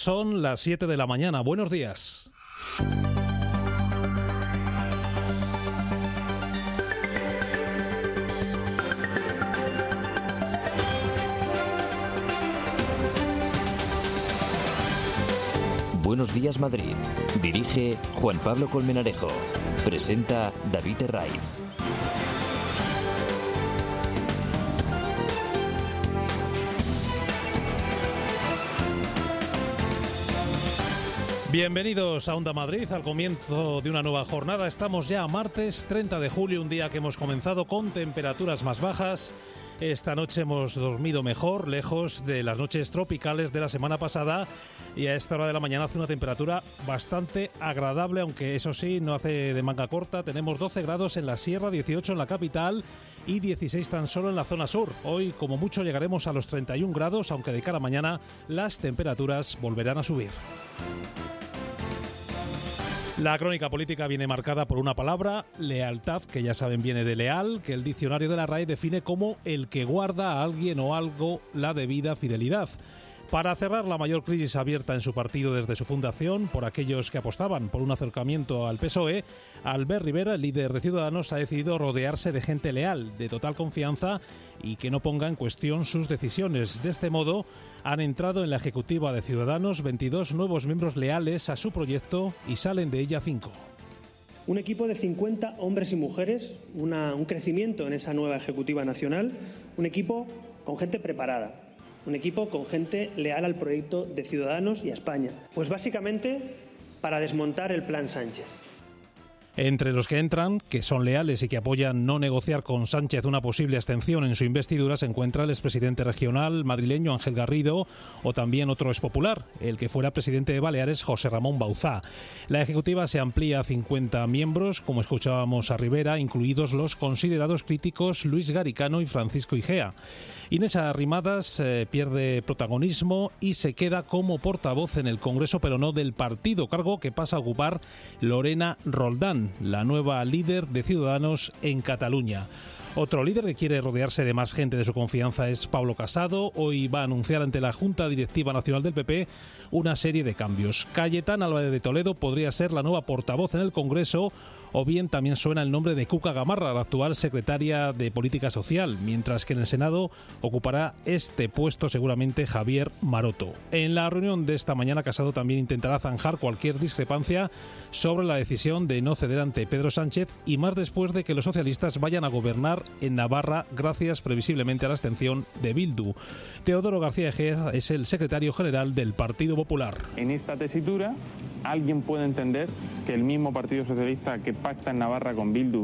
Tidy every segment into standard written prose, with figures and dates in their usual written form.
Son las 7 de la mañana. Buenos días. Buenos días, Madrid. Dirige Juan Pablo Colmenarejo. Presenta David Herraiz. Bienvenidos a Onda Madrid, al comienzo de una nueva jornada. Estamos ya a martes 30 de julio, un día que hemos comenzado con temperaturas más bajas. Esta noche hemos dormido mejor, lejos de las noches tropicales de la semana pasada, y a esta hora de la mañana hace una temperatura bastante agradable, aunque eso sí, no hace de manga corta. Tenemos 12 grados en la sierra, 18 en la capital y 16 tan solo en la zona sur. Hoy, como mucho, llegaremos a los 31 grados, aunque de cara a mañana las temperaturas volverán a subir. La crónica política viene marcada por una palabra, lealtad, que ya saben viene de leal, que el diccionario de la RAE define como el que guarda a alguien o algo la debida fidelidad. Para cerrar la mayor crisis abierta en su partido desde su fundación por aquellos que apostaban por un acercamiento al PSOE, Albert Rivera, el líder de Ciudadanos, ha decidido rodearse de gente leal, de total confianza y que no ponga en cuestión sus decisiones. De este modo, han entrado en la ejecutiva de Ciudadanos 22 nuevos miembros leales a su proyecto y salen de ella 5. Un equipo de 50 hombres y mujeres, un crecimiento en esa nueva ejecutiva nacional, un equipo con gente preparada. Un equipo con gente leal al proyecto de Ciudadanos y a España. Pues básicamente para desmontar el plan Sánchez. Entre los que entran, que son leales y que apoyan no negociar con Sánchez una posible abstención en su investidura, se encuentra el expresidente regional madrileño Ángel Garrido o también otro expopular, el que fuera presidente de Baleares, José Ramón Bauzá. La ejecutiva se amplía a 50 miembros, como escuchábamos a Rivera, incluidos los considerados críticos Luis Garicano y Francisco Igea. Inés Arrimadas pierde protagonismo y se queda como portavoz en el Congreso, pero no del partido, cargo que pasa a ocupar Lorena Roldán, la nueva líder de Ciudadanos en Cataluña. Otro líder que quiere rodearse de más gente de su confianza es Pablo Casado. Hoy va a anunciar ante la Junta Directiva Nacional del PP una serie de cambios. Cayetana Álvarez de Toledo podría ser la nueva portavoz en el Congreso, o bien también suena el nombre de Cuca Gamarra, la actual secretaria de Política Social, mientras que en el Senado ocupará este puesto seguramente Javier Maroto. En la reunión de esta mañana, Casado también intentará zanjar cualquier discrepancia sobre la decisión de no ceder ante Pedro Sánchez, y más después de que los socialistas vayan a gobernar en Navarra gracias previsiblemente a la abstención de Bildu. Teodoro García Egea es el secretario general del Partido Popular. En esta tesitura, alguien puede entender que el mismo Partido Socialista que pacta en Navarra con Bildu,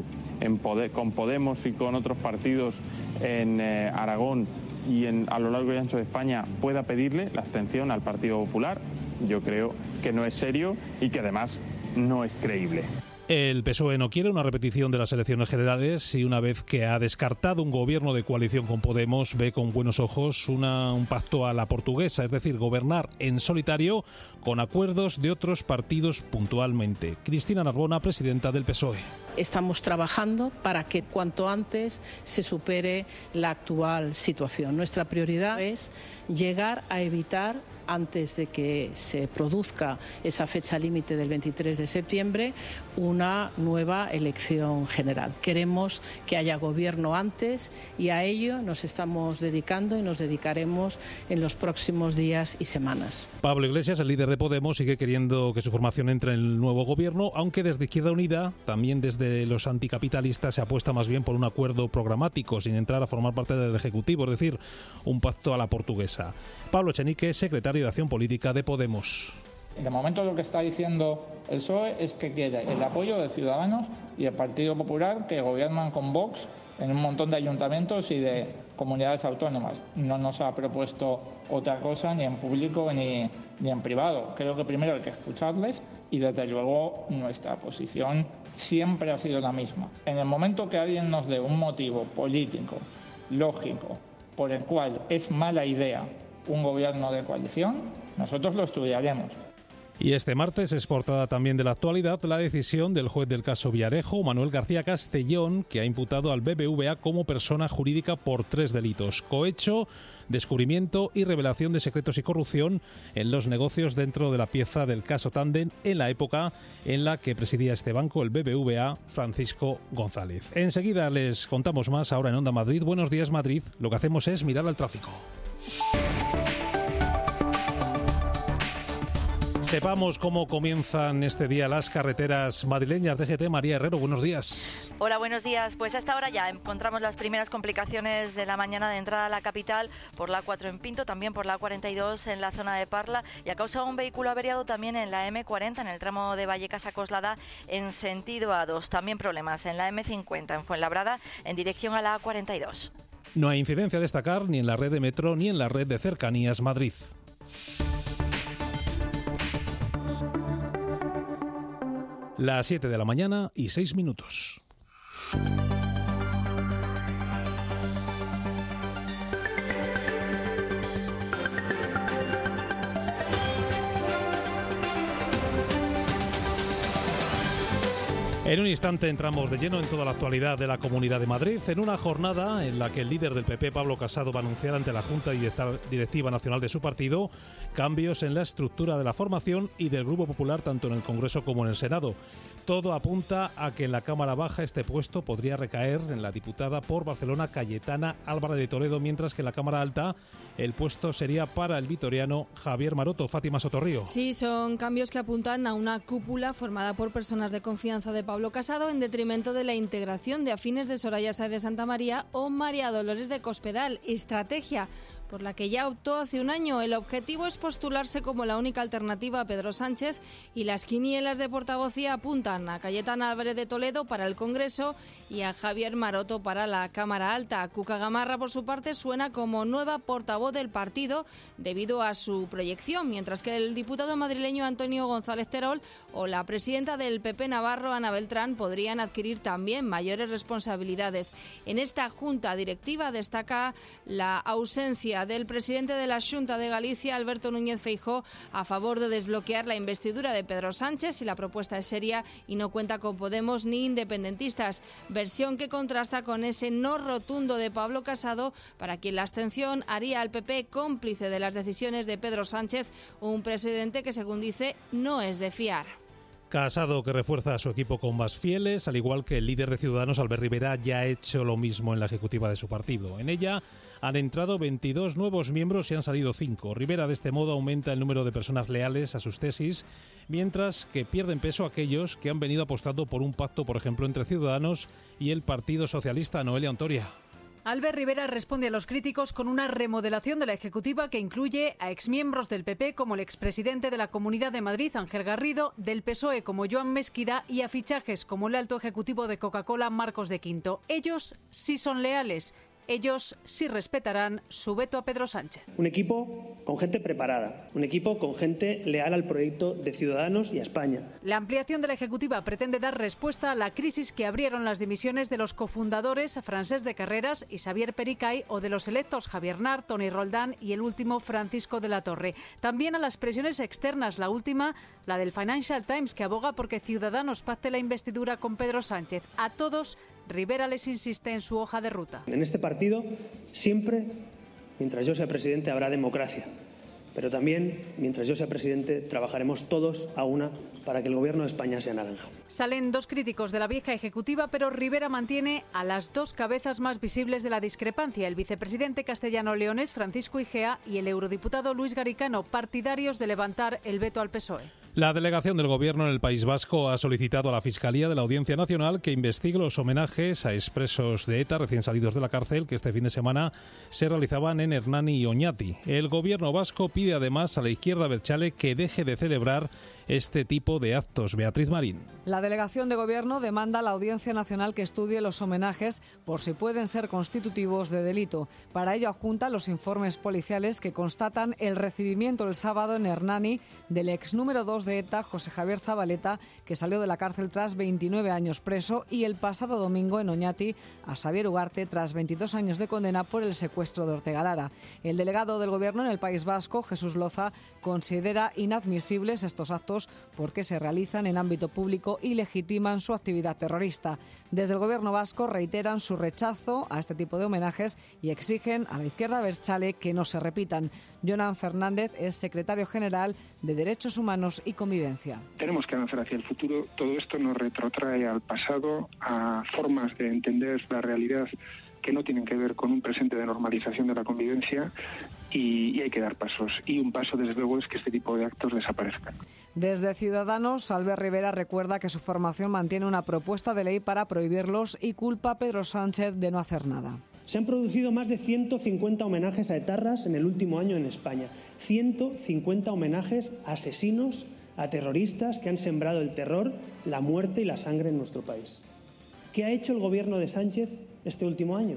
con Podemos y con otros partidos en Aragón y a lo largo y ancho de España, pueda pedirle la abstención al Partido Popular. Yo creo que no es serio y que además no es creíble. El PSOE no quiere una repetición de las elecciones generales y, una vez que ha descartado un gobierno de coalición con Podemos, ve con buenos ojos un pacto a la portuguesa, es decir, gobernar en solitario con acuerdos de otros partidos puntualmente. Cristina Narbona, presidenta del PSOE. Estamos trabajando para que cuanto antes se supere la actual situación. Nuestra prioridad es llegar a evitar, antes de que se produzca esa fecha límite del 23 de septiembre, una nueva elección general. Queremos que haya gobierno antes y a ello nos estamos dedicando y nos dedicaremos en los próximos días y semanas. Pablo Iglesias, el líder de Podemos, sigue queriendo que su formación entre en el nuevo gobierno, aunque desde Izquierda Unida, también desde los anticapitalistas, se apuesta más bien por un acuerdo programático sin entrar a formar parte del Ejecutivo, es decir, un pacto a la portuguesa. Pablo Echenique, secretario de Acción Política de Podemos. De momento lo que está diciendo el PSOE es que quiere el apoyo de Ciudadanos y el Partido Popular, que gobiernan con Vox en un montón de ayuntamientos y de comunidades autónomas. No nos ha propuesto otra cosa ni en público ni en privado. Creo que primero hay que escucharles y desde luego nuestra posición siempre ha sido la misma. En el momento que alguien nos dé un motivo político, lógico, por el cual es mala idea un gobierno de coalición, nosotros lo estudiaremos. Y este martes es portada también de la actualidad la decisión del juez del caso Villarejo, Manuel García Castellón, que ha imputado al BBVA como persona jurídica por 3 delitos: cohecho, descubrimiento y revelación de secretos y corrupción en los negocios dentro de la pieza del caso Tandem en la época en la que presidía este banco, el BBVA, Francisco González. Enseguida les contamos más ahora en Onda Madrid. Buenos días, Madrid. Lo que hacemos es mirar al tráfico. Sepamos cómo comienzan este día las carreteras madrileñas. DGT, María Herrero, buenos días. Hola, buenos días. Pues hasta ahora ya encontramos las primeras complicaciones de la mañana de entrada a la capital por la A4 en Pinto, también por la A42 en la zona de Parla, y a causa de un vehículo averiado también en la M40 en el tramo de Vallecas a Coslada en sentido A2. También problemas en la M50 en Fuenlabrada en dirección a la A42. No hay incidencia a destacar ni en la red de metro ni en la red de cercanías Madrid. Las 7 de la mañana y 6 minutos. En un instante entramos de lleno en toda la actualidad de la Comunidad de Madrid, en una jornada en la que el líder del PP, Pablo Casado, va a anunciar ante la Junta Directiva Nacional de su partido cambios en la estructura de la formación y del Grupo Popular tanto en el Congreso como en el Senado. Todo apunta a que en la Cámara Baja este puesto podría recaer en la diputada por Barcelona Cayetana Álvarez de Toledo, mientras que en la Cámara Alta el puesto sería para el vitoriano Javier Maroto. Fátima Sotorrío. Sí, son cambios que apuntan a una cúpula formada por personas de confianza de Pablo Casado en detrimento de la integración de afines de Soraya Sáez de Santamaría o María Dolores de Cospedal. Estrategia por la que ya optó hace un año. El objetivo es postularse como la única alternativa a Pedro Sánchez, y las quinielas de portavocía apuntan a Cayetana Álvarez de Toledo para el Congreso y a Javier Maroto para la Cámara Alta. Cuca Gamarra, por su parte, suena como nueva portavoz del partido debido a su proyección, mientras que el diputado madrileño Antonio González Terol o la presidenta del PP navarro, Ana Beltrán, podrían adquirir también mayores responsabilidades. En esta junta directiva destaca la ausencia del presidente de la Xunta de Galicia, Alberto Núñez Feijóo, a favor de desbloquear la investidura de Pedro Sánchez, y la propuesta es seria y no cuenta con Podemos ni independentistas. Versión que contrasta con ese no rotundo de Pablo Casado, para quien la abstención haría al PP cómplice de las decisiones de Pedro Sánchez, un presidente que, según dice, no es de fiar. Casado, que refuerza a su equipo con más fieles, al igual que el líder de Ciudadanos, Albert Rivera, ya ha hecho lo mismo en la ejecutiva de su partido. En ella han entrado 22 nuevos miembros y han salido 5. Rivera, de este modo, aumenta el número de personas leales a sus tesis, mientras que pierden peso aquellos que han venido apostando por un pacto, por ejemplo, entre Ciudadanos y el Partido Socialista. Noelia Ontoria. Albert Rivera responde a los críticos con una remodelación de la ejecutiva que incluye a exmiembros del PP como el expresidente de la Comunidad de Madrid, Ángel Garrido, del PSOE como Joan Mesquida, y a fichajes como el alto ejecutivo de Coca-Cola, Marcos de Quinto. Ellos sí son leales. Ellos sí respetarán su veto a Pedro Sánchez. Un equipo con gente preparada, un equipo con gente leal al proyecto de Ciudadanos y a España. La ampliación de la ejecutiva pretende dar respuesta a la crisis que abrieron las dimisiones de los cofundadores Francesc de Carreras y Xavier Pericay, o de los electos Javier Nart, Toni Roldán y el último Francisco de la Torre. También a las presiones externas, la última, la del Financial Times, que aboga porque Ciudadanos pacte la investidura con Pedro Sánchez. A todos Rivera les insiste en su hoja de ruta. En este partido siempre, mientras yo sea presidente, habrá democracia. Pero también, mientras yo sea presidente, trabajaremos todos a una para que el gobierno de España sea naranja. Salen dos críticos de la vieja ejecutiva, pero Rivera mantiene a las dos cabezas más visibles de la discrepancia: el vicepresidente castellano-leonés Francisco Igea y el eurodiputado Luis Garicano, partidarios de levantar el veto al PSOE. La delegación del Gobierno en el País Vasco ha solicitado a la Fiscalía de la Audiencia Nacional que investigue los homenajes a expresos de ETA recién salidos de la cárcel que este fin de semana se realizaban en Hernani y Oñati. El Gobierno vasco pide además a la izquierda abertzale que deje de celebrar este tipo de actos. Beatriz Marín. La delegación de Gobierno demanda a la Audiencia Nacional que estudie los homenajes por si pueden ser constitutivos de delito. Para ello adjunta los informes policiales que constatan el recibimiento el sábado en Hernani del ex número 2 de ETA, José Javier Zabaleta, que salió de la cárcel tras 29 años preso, y el pasado domingo en Oñati a Xavier Ugarte tras 22 años de condena por el secuestro de Ortega Lara. El delegado del Gobierno en el País Vasco, Jesús Loza, considera inadmisibles estos actos porque se realizan en ámbito público y legitiman su actividad terrorista. Desde el Gobierno vasco reiteran su rechazo a este tipo de homenajes y exigen a la izquierda abertzale que no se repitan. Jonan Fernández es secretario general de Derechos Humanos y Convivencia. Tenemos que avanzar hacia el futuro. Todo esto nos retrotrae al pasado, a formas de entender la realidad que no tienen que ver con un presente de normalización de la convivencia, y hay que dar pasos. Y un paso, desde luego, es que este tipo de actos desaparezcan. Desde Ciudadanos, Albert Rivera recuerda que su formación mantiene una propuesta de ley para prohibirlos y culpa a Pedro Sánchez de no hacer nada. Se han producido más de 150 homenajes a etarras en el último año en España. 150 homenajes a asesinos, a terroristas que han sembrado el terror, la muerte y la sangre en nuestro país. ¿Qué ha hecho el gobierno de Sánchez este último año?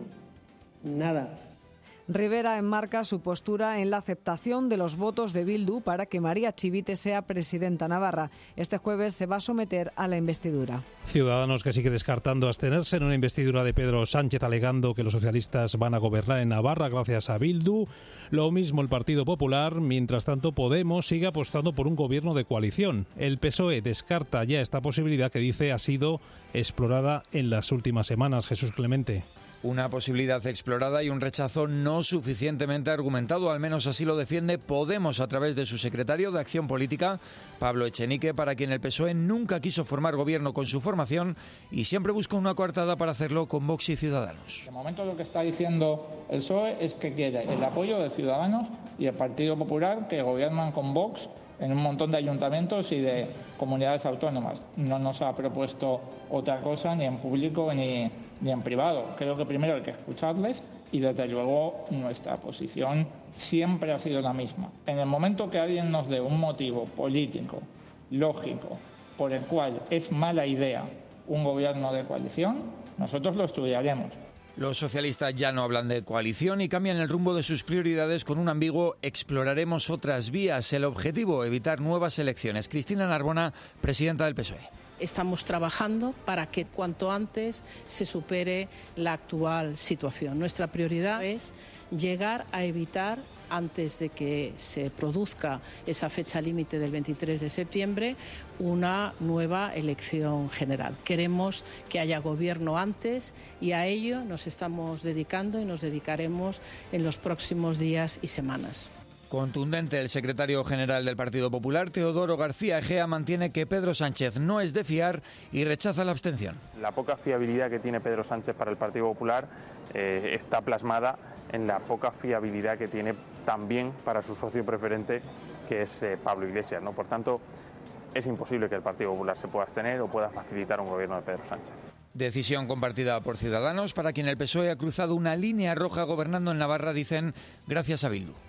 Nada. Rivera enmarca su postura en la aceptación de los votos de Bildu para que María Chivite sea presidenta navarra. Este jueves se va a someter a la investidura. Ciudadanos que sigue descartando abstenerse en una investidura de Pedro Sánchez, alegando que los socialistas van a gobernar en Navarra gracias a Bildu. Lo mismo el Partido Popular. Mientras tanto, Podemos sigue apostando por un gobierno de coalición. El PSOE descarta ya esta posibilidad que dice ha sido explorada en las últimas semanas. Jesús Clemente. Una posibilidad explorada y un rechazo no suficientemente argumentado, al menos así lo defiende Podemos a través de su secretario de Acción Política, Pablo Echenique, para quien el PSOE nunca quiso formar gobierno con su formación y siempre busca una coartada para hacerlo con Vox y Ciudadanos. De momento lo que está diciendo el PSOE es que quiere el apoyo de Ciudadanos y el Partido Popular, que gobiernan con Vox en un montón de ayuntamientos y de comunidades autónomas. No nos ha propuesto otra cosa ni en público ni en privado. Creo que primero hay que escucharles y desde luego nuestra posición siempre ha sido la misma. En el momento que alguien nos dé un motivo político, lógico, por el cual es mala idea un gobierno de coalición, nosotros lo estudiaremos. Los socialistas ya no hablan de coalición y cambian el rumbo de sus prioridades con un ambiguo exploraremos otras vías. El objetivo, evitar nuevas elecciones. Cristina Narbona, presidenta del PSOE. Estamos trabajando para que cuanto antes se supere la actual situación. Nuestra prioridad es llegar a evitar, antes de que se produzca esa fecha límite del 23 de septiembre, una nueva elección general. Queremos que haya gobierno antes y a ello nos estamos dedicando y nos dedicaremos en los próximos días y semanas. Contundente, el secretario general del Partido Popular, Teodoro García Egea, mantiene que Pedro Sánchez no es de fiar y rechaza la abstención. La poca fiabilidad que tiene Pedro Sánchez para el Partido Popular está plasmada en la poca fiabilidad que tiene también para su socio preferente, que es Pablo Iglesias, ¿no? Por tanto, es imposible que el Partido Popular se pueda abstener o pueda facilitar un gobierno de Pedro Sánchez. Decisión compartida por Ciudadanos, para quien el PSOE ha cruzado una línea roja gobernando en Navarra, dicen, gracias a Bildu.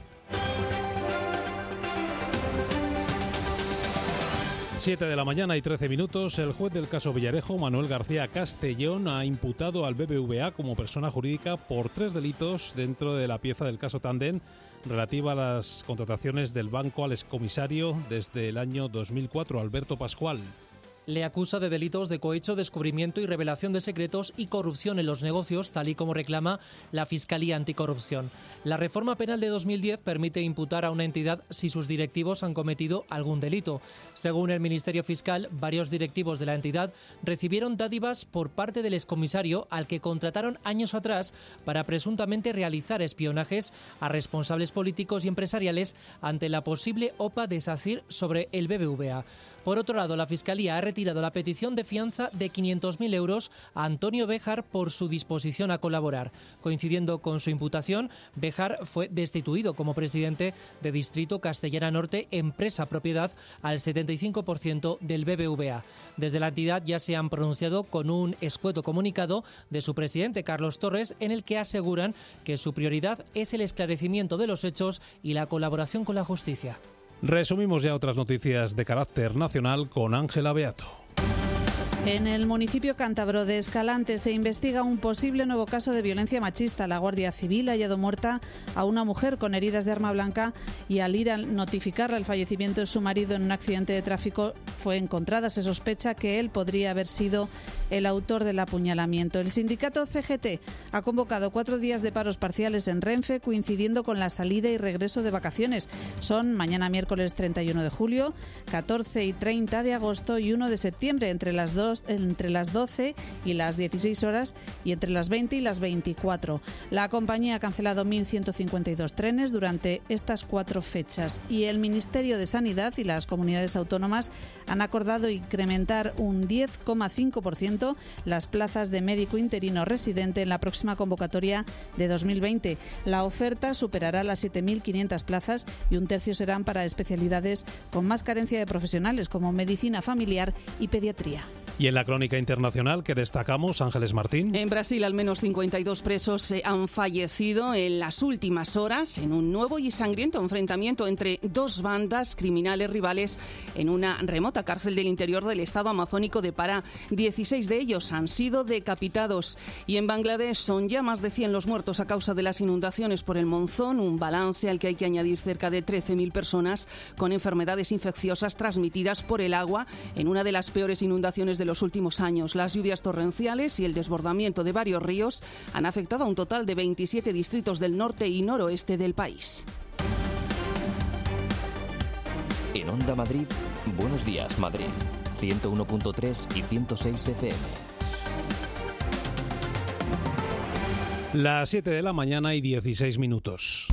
7 de la mañana y 13 minutos. El juez del caso Villarejo, Manuel García Castellón, ha imputado al BBVA como persona jurídica por 3 delitos dentro de la pieza del caso Tandem relativa a las contrataciones del banco al excomisario desde el año 2004, Alberto Pascual. Le acusa de delitos de cohecho, descubrimiento y revelación de secretos y corrupción en los negocios, tal y como reclama la Fiscalía Anticorrupción. La reforma penal de 2010 permite imputar a una entidad si sus directivos han cometido algún delito. Según el Ministerio Fiscal, varios directivos de la entidad recibieron dádivas por parte del excomisario al que contrataron años atrás para presuntamente realizar espionajes a responsables políticos y empresariales ante la posible OPA de SACIR sobre el BBVA. Por otro lado, la Fiscalía ha retirado la petición de fianza de 500.000 euros a Antonio Béjar por su disposición a colaborar. Coincidiendo con su imputación, Béjar fue destituido como presidente de Distrito Castellana Norte, empresa propiedad al 75% del BBVA. Desde la entidad ya se han pronunciado con un escueto comunicado de su presidente, Carlos Torres, en el que aseguran que su prioridad es el esclarecimiento de los hechos y la colaboración con la justicia. Resumimos ya otras noticias de carácter nacional con Ángela Beato. En el municipio cántabro de Escalante se investiga un posible nuevo caso de violencia machista. La Guardia Civil ha hallado muerta a una mujer con heridas de arma blanca y al ir a notificarle el fallecimiento de su marido en un accidente de tráfico fue encontrada. Se sospecha que él podría haber sido el autor del apuñalamiento. El sindicato CGT ha convocado 4 días de paros parciales en Renfe, coincidiendo con la salida y regreso de vacaciones. Son mañana miércoles 31 de julio, 14 y 30 de agosto y 1 de septiembre, entre las 12 y las 16 horas y entre las 20 y las 24. La compañía ha cancelado 1.152 trenes durante estas 4 fechas y el Ministerio de Sanidad y las comunidades autónomas han acordado incrementar un 10,5% las plazas de médico interino residente en la próxima convocatoria de 2020. La oferta superará las 7.500 plazas y un tercio serán para especialidades con más carencia de profesionales como medicina familiar y pediatría. Y en la crónica internacional que destacamos, Ángeles Martín. En Brasil, al menos 52 presos han fallecido en las últimas horas en un nuevo y sangriento enfrentamiento entre 2 bandas criminales rivales en una remota cárcel del interior del estado amazónico de Pará. 16 de ellos han sido decapitados. Y en Bangladesh son ya más de 100 los muertos a causa de las inundaciones por el monzón, un balance al que hay que añadir cerca de 13.000 personas con enfermedades infecciosas transmitidas por el agua en una de las peores inundaciones de los últimos años. Las lluvias torrenciales y el desbordamiento de varios ríos han afectado a un total de 27 distritos del norte y noroeste del país. En Onda Madrid, Buenos Días Madrid, 101.3 y 106 FM. Las 7 de la mañana y 16 minutos.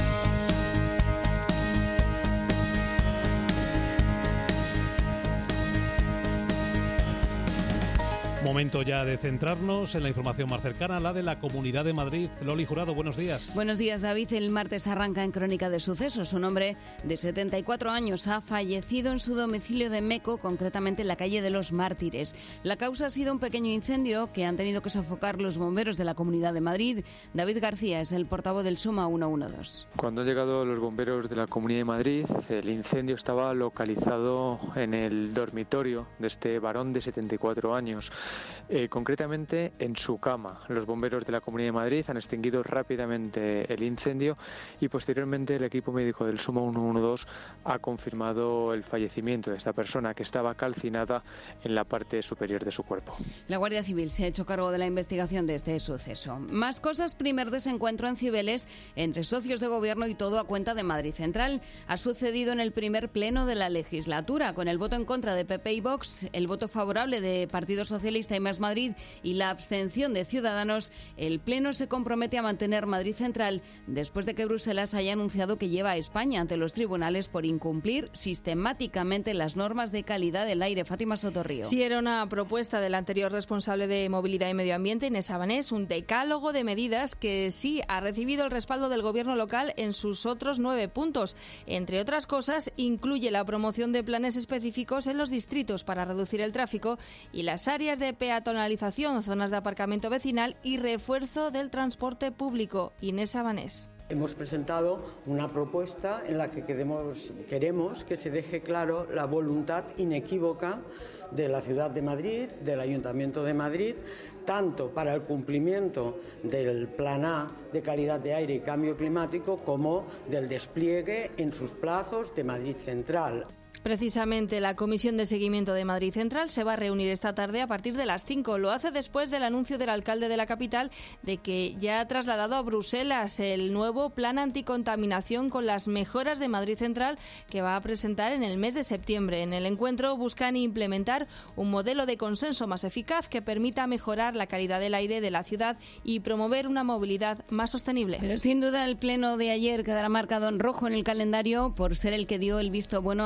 Momento ya de centrarnos en la información más cercana, la de la Comunidad de Madrid. Loli Jurado, buenos días. Buenos días, David. El martes arranca en Crónica de Sucesos. Un hombre de 74 años ha fallecido en su domicilio de Meco, concretamente en la calle de los Mártires. La causa ha sido un pequeño incendio que han tenido que sofocar los bomberos de la Comunidad de Madrid. David García es el portavoz del Suma 112. Cuando han llegado los bomberos de la Comunidad de Madrid, el incendio estaba localizado en el dormitorio de este varón de 74 años. Concretamente en su cama. Los bomberos de la Comunidad de Madrid han extinguido rápidamente el incendio y posteriormente el equipo médico del Suma 112 ha confirmado el fallecimiento de esta persona, que estaba calcinada en la parte superior de su cuerpo. La Guardia Civil se ha hecho cargo de la investigación de este suceso. Más cosas: primer desencuentro en Cibeles entre socios de gobierno y todo a cuenta de Madrid Central. Ha sucedido en el primer pleno de la legislatura, con el voto en contra de PP y Vox, el voto favorable de Partido Socialista y Más Madrid y la abstención de Ciudadanos. El Pleno se compromete a mantener Madrid Central después de que Bruselas haya anunciado que lleva a España ante los tribunales por incumplir sistemáticamente las normas de calidad del aire. Fátima Sotorrío. Sí, era una propuesta del anterior responsable de Movilidad y Medio Ambiente, Inés Sabanés, un decálogo de medidas que sí ha recibido el respaldo del Gobierno local en sus otros 9 puntos. Entre otras cosas, incluye la promoción de planes específicos en los distritos para reducir el tráfico y las áreas de peatonalización, zonas de aparcamiento vecinal y refuerzo del transporte público. Inés Sabanés. Hemos presentado una propuesta en la que queremos que se deje claro la voluntad inequívoca de la Ciudad de Madrid, del Ayuntamiento de Madrid, tanto para el cumplimiento del Plan A de calidad de aire y cambio climático como del despliegue en sus plazos de Madrid Central. Precisamente la Comisión de Seguimiento de Madrid Central se va a reunir esta tarde a partir de las 5. Lo hace después del anuncio del alcalde de la capital de que ya ha trasladado a Bruselas el nuevo plan anticontaminación con las mejoras de Madrid Central que va a presentar en el mes de septiembre. En el encuentro buscan implementar un modelo de consenso más eficaz que permita mejorar la calidad del aire de la ciudad y promover una movilidad más sostenible. Pero sin duda el pleno de ayer quedará marcado en rojo en el calendario por ser el que dio el visto bueno a Madrid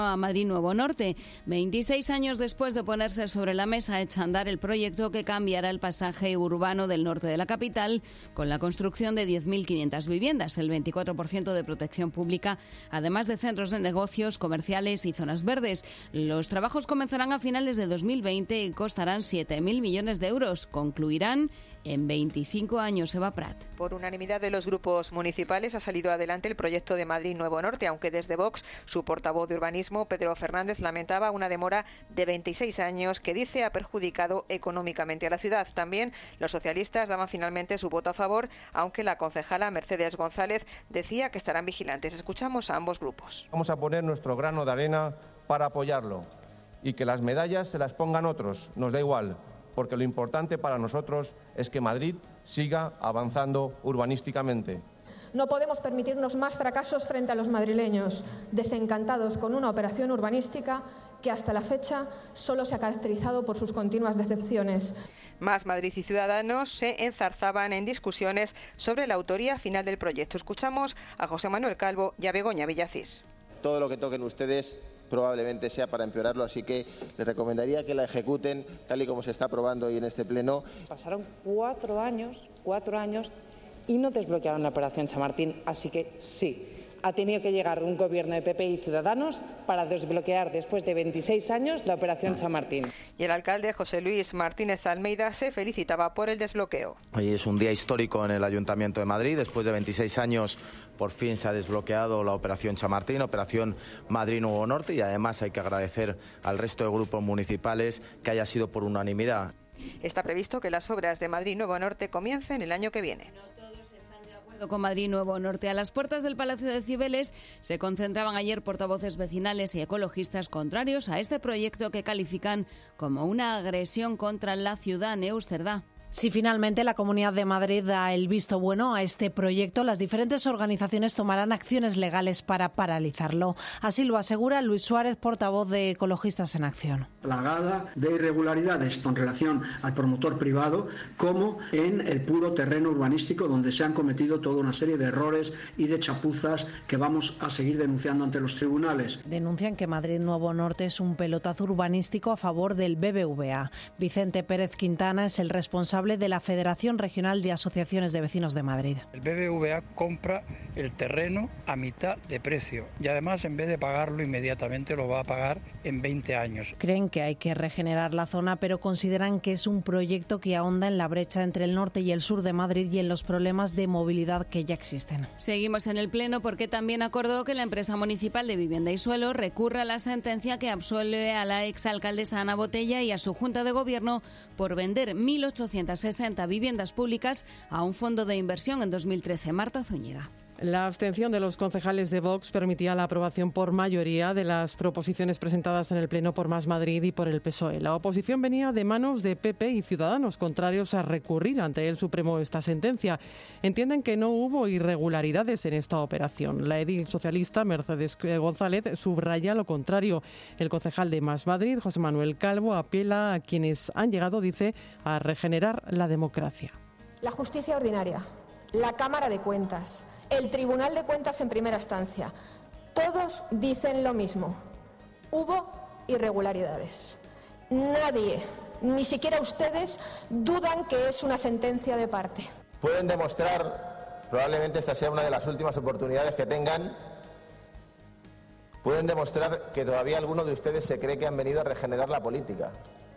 Nuevo Norte. 26 años después de ponerse sobre la mesa, echa a andar el proyecto que cambiará el pasaje urbano del norte de la capital con la construcción de 10.500 viviendas, el 24% de protección pública, además de centros de negocios, comerciales y zonas verdes. Los trabajos comenzarán a finales de 2020 y costarán 7.000 millones de euros. Concluirán en 25 años. Eva Prat. Por unanimidad de los grupos municipales ha salido adelante el proyecto de Madrid Nuevo Norte, aunque desde Vox su portavoz de urbanismo, Pedro Fernández, lamentaba una demora de 26 años que dice ha perjudicado económicamente a la ciudad. También los socialistas daban finalmente su voto a favor, aunque la concejala Mercedes González decía que estarán vigilantes. Escuchamos a ambos grupos. Vamos a poner nuestro grano de arena para apoyarlo y que las medallas se las pongan otros, nos da igual, porque lo importante para nosotros es que Madrid siga avanzando urbanísticamente. No podemos permitirnos más fracasos frente a los madrileños, desencantados con una operación urbanística que hasta la fecha solo se ha caracterizado por sus continuas decepciones. Más Madrid y Ciudadanos se enzarzaban en discusiones sobre la autoría final del proyecto. Escuchamos a José Manuel Calvo y a Begoña Villacís. Todo lo que toquen ustedes probablemente sea para empeorarlo, así que les recomendaría que la ejecuten tal y como se está aprobando hoy en este pleno. Pasaron 4 años y no desbloquearon la operación Chamartín, así que sí, ha tenido que llegar un gobierno de PP y Ciudadanos para desbloquear después de 26 años la operación Chamartín. Y el alcalde José Luis Martínez Almeida se felicitaba por el desbloqueo. Hoy es un día histórico en el Ayuntamiento de Madrid. Después de 26 años por fin se ha desbloqueado la operación Chamartín, operación Madrid Nuevo Norte, y además hay que agradecer al resto de grupos municipales que haya sido por unanimidad. Está previsto que las obras de Madrid Nuevo Norte comiencen el año que viene. Con Madrid Nuevo Norte. A las puertas del Palacio de Cibeles se concentraban ayer portavoces vecinales y ecologistas contrarios a este proyecto que califican como una agresión contra la ciudad. Neus Cerdá. Si finalmente la Comunidad de Madrid da el visto bueno a este proyecto, las diferentes organizaciones tomarán acciones legales para paralizarlo. Así lo asegura Luis Suárez, portavoz de Ecologistas en Acción. Plagada de irregularidades con relación al promotor privado, como en el puro terreno urbanístico, donde se han cometido toda una serie de errores y de chapuzas que vamos a seguir denunciando ante los tribunales. Denuncian que Madrid Nuevo Norte es un pelotazo urbanístico a favor del BBVA. Vicente Pérez Quintana es el responsable de la Federación Regional de Asociaciones de Vecinos de Madrid. El BBVA compra el terreno a mitad de precio y además en vez de pagarlo inmediatamente lo va a pagar en 20 años. Creen que hay que regenerar la zona, pero consideran que es un proyecto que ahonda en la brecha entre el norte y el sur de Madrid y en los problemas de movilidad que ya existen. Seguimos en el Pleno porque también acordó que la empresa municipal de Vivienda y Suelo recurra a la sentencia que absuelve a la exalcaldesa Ana Botella y a su Junta de Gobierno por vender 1.860 viviendas públicas a un fondo de inversión en 2013. Marta Zúñiga. La abstención de los concejales de Vox permitía la aprobación por mayoría de las proposiciones presentadas en el Pleno por Más Madrid y por el PSOE. La oposición venía de manos de PP y Ciudadanos, contrarios a recurrir ante el Supremo esta sentencia. Entienden que no hubo irregularidades en esta operación. La edil socialista Mercedes González subraya lo contrario. El concejal de Más Madrid, José Manuel Calvo, apela a quienes han llegado, dice, a regenerar la democracia. La justicia ordinaria, la Cámara de Cuentas, el Tribunal de Cuentas en primera instancia, todos dicen lo mismo. Hubo irregularidades. Nadie, ni siquiera ustedes, dudan que es una sentencia de parte. Pueden demostrar, probablemente esta sea una de las últimas oportunidades que tengan, pueden demostrar que todavía alguno de ustedes se cree que han venido a regenerar la política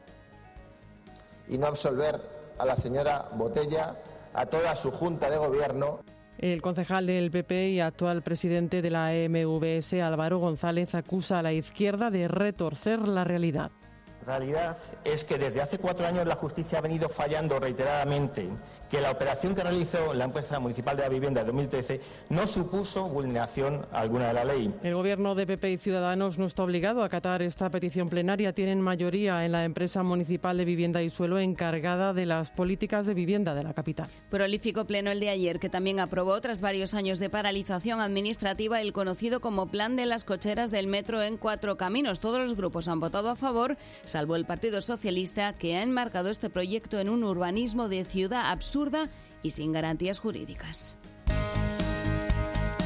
y no absolver a la señora Botella, a toda su Junta de Gobierno. El concejal del PP y actual presidente de la MVS, Álvaro González, acusa a la izquierda de retorcer la realidad. La realidad es que desde hace 4 años la justicia ha venido fallando reiteradamente, que la operación que realizó la empresa municipal de la vivienda en 2013 no supuso vulneración alguna de la ley. El gobierno de PP y Ciudadanos no está obligado a acatar esta petición plenaria. Tienen mayoría en la empresa municipal de vivienda y suelo encargada de las políticas de vivienda de la capital. Prolífico pleno el de ayer, que también aprobó, tras varios años de paralización administrativa, el conocido como Plan de las Cocheras del Metro en 4 caminos. Todos los grupos han votado a favor, salvo el Partido Socialista, que ha enmarcado este proyecto en un urbanismo de ciudad absurda y sin garantías jurídicas.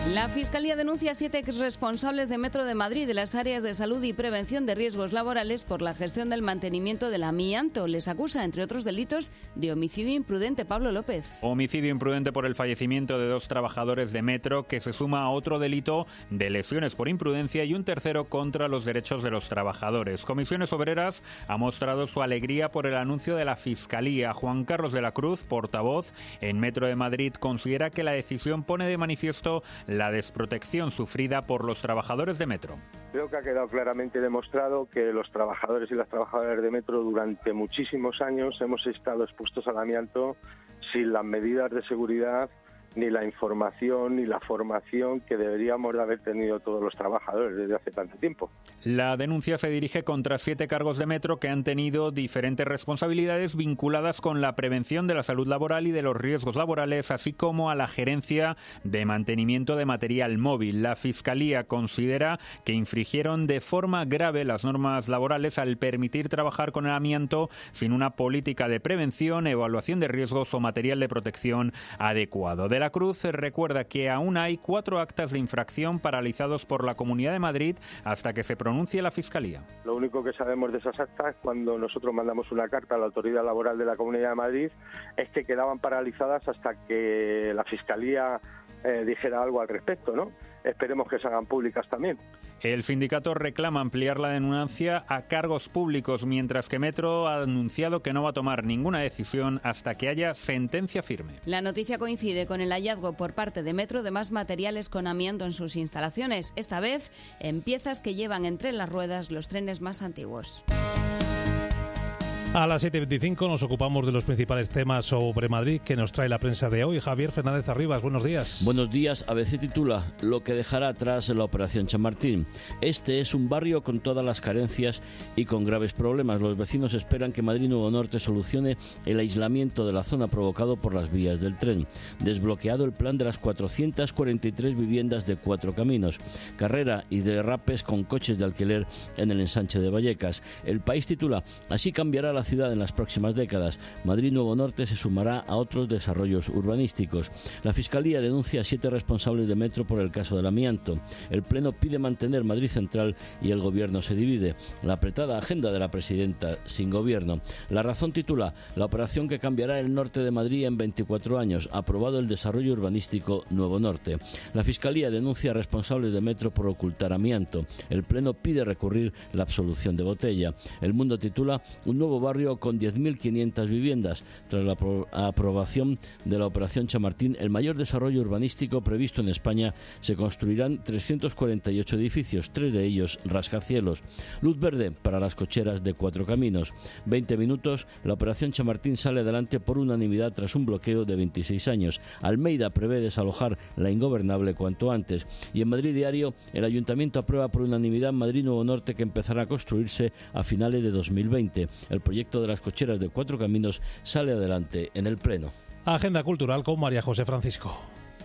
La Fiscalía denuncia a 7 responsables de Metro de Madrid de las áreas de salud y prevención de riesgos laborales por la gestión del mantenimiento del amianto. Les acusa, entre otros delitos, de homicidio imprudente. Pablo López. Homicidio imprudente por el fallecimiento de 2 trabajadores de Metro, que se suma a otro delito de lesiones por imprudencia y un tercero contra los derechos de los trabajadores. Comisiones Obreras ha mostrado su alegría por el anuncio de la Fiscalía. Juan Carlos de la Cruz, portavoz en Metro de Madrid, considera que la decisión pone de manifiesto la desprotección sufrida por los trabajadores de Metro. Creo que ha quedado claramente demostrado que los trabajadores y las trabajadoras de Metro durante muchísimos años hemos estado expuestos al amianto sin las medidas de seguridad, ni la información, ni la formación que deberíamos de haber tenido todos los trabajadores desde hace tanto tiempo. La denuncia se dirige contra 7 cargos de Metro que han tenido diferentes responsabilidades vinculadas con la prevención de la salud laboral y de los riesgos laborales, así como a la gerencia de mantenimiento de material móvil. La Fiscalía considera que infringieron de forma grave las normas laborales al permitir trabajar con el amianto sin una política de prevención, evaluación de riesgos o material de protección adecuado. De la Cruz recuerda que aún hay 4 actas de infracción paralizados por la Comunidad de Madrid hasta que se pronuncie la Fiscalía. Lo único que sabemos de esas actas, cuando nosotros mandamos una carta a la Autoridad Laboral de la Comunidad de Madrid, es que quedaban paralizadas hasta que la Fiscalía dijera algo al respecto, ¿no? Esperemos que se hagan públicas también. El sindicato reclama ampliar la denuncia a cargos públicos, mientras que Metro ha anunciado que no va a tomar ninguna decisión hasta que haya sentencia firme. La noticia coincide con el hallazgo por parte de Metro de más materiales con amianto en sus instalaciones, esta vez en piezas que llevan entre las ruedas los trenes más antiguos. A las 7:25 nos ocupamos de los principales temas sobre Madrid que nos trae la prensa de hoy. Javier Fernández Arribas, buenos días. Buenos días. ABC titula Lo que dejará atrás la operación Chamartín. Este es un barrio con todas las carencias y con graves problemas. Los vecinos esperan que Madrid Nuevo Norte solucione el aislamiento de la zona provocado por las vías del tren. Desbloqueado el plan de las 443 viviendas de 4 caminos. Carrera y derrapes con coches de alquiler en el ensanche de Vallecas. El País titula Así cambiará la ciudad en las próximas décadas. Madrid Nuevo Norte se sumará a otros desarrollos urbanísticos. La Fiscalía denuncia a 7 responsables de Metro por el caso del amianto. El Pleno pide mantener Madrid Central y el Gobierno se divide. La apretada agenda de la presidenta sin gobierno. La Razón titula La operación que cambiará el norte de Madrid en 24 años. Aprobado el desarrollo urbanístico Nuevo Norte. La Fiscalía denuncia a responsables de Metro por ocultar amianto. El Pleno pide recurrir la absolución de Botella. El Mundo titula Un nuevo barrio con 10.500 viviendas. Tras la aprobación de la operación Chamartín, el mayor desarrollo urbanístico previsto en España, se construirán 348 edificios, 3 de ellos rascacielos. Luz verde para las cocheras de 4 caminos. 20 minutos, la operación Chamartín sale adelante por unanimidad tras un bloqueo de 26 años. Almeida prevé desalojar la ingobernable cuanto antes. Y en Madrid Diario, el Ayuntamiento aprueba por unanimidad Madrid Nuevo Norte, que empezará a construirse a finales de 2020. El proyecto de las cocheras de 4 caminos sale adelante en el Pleno. Agenda cultural con María José Francisco.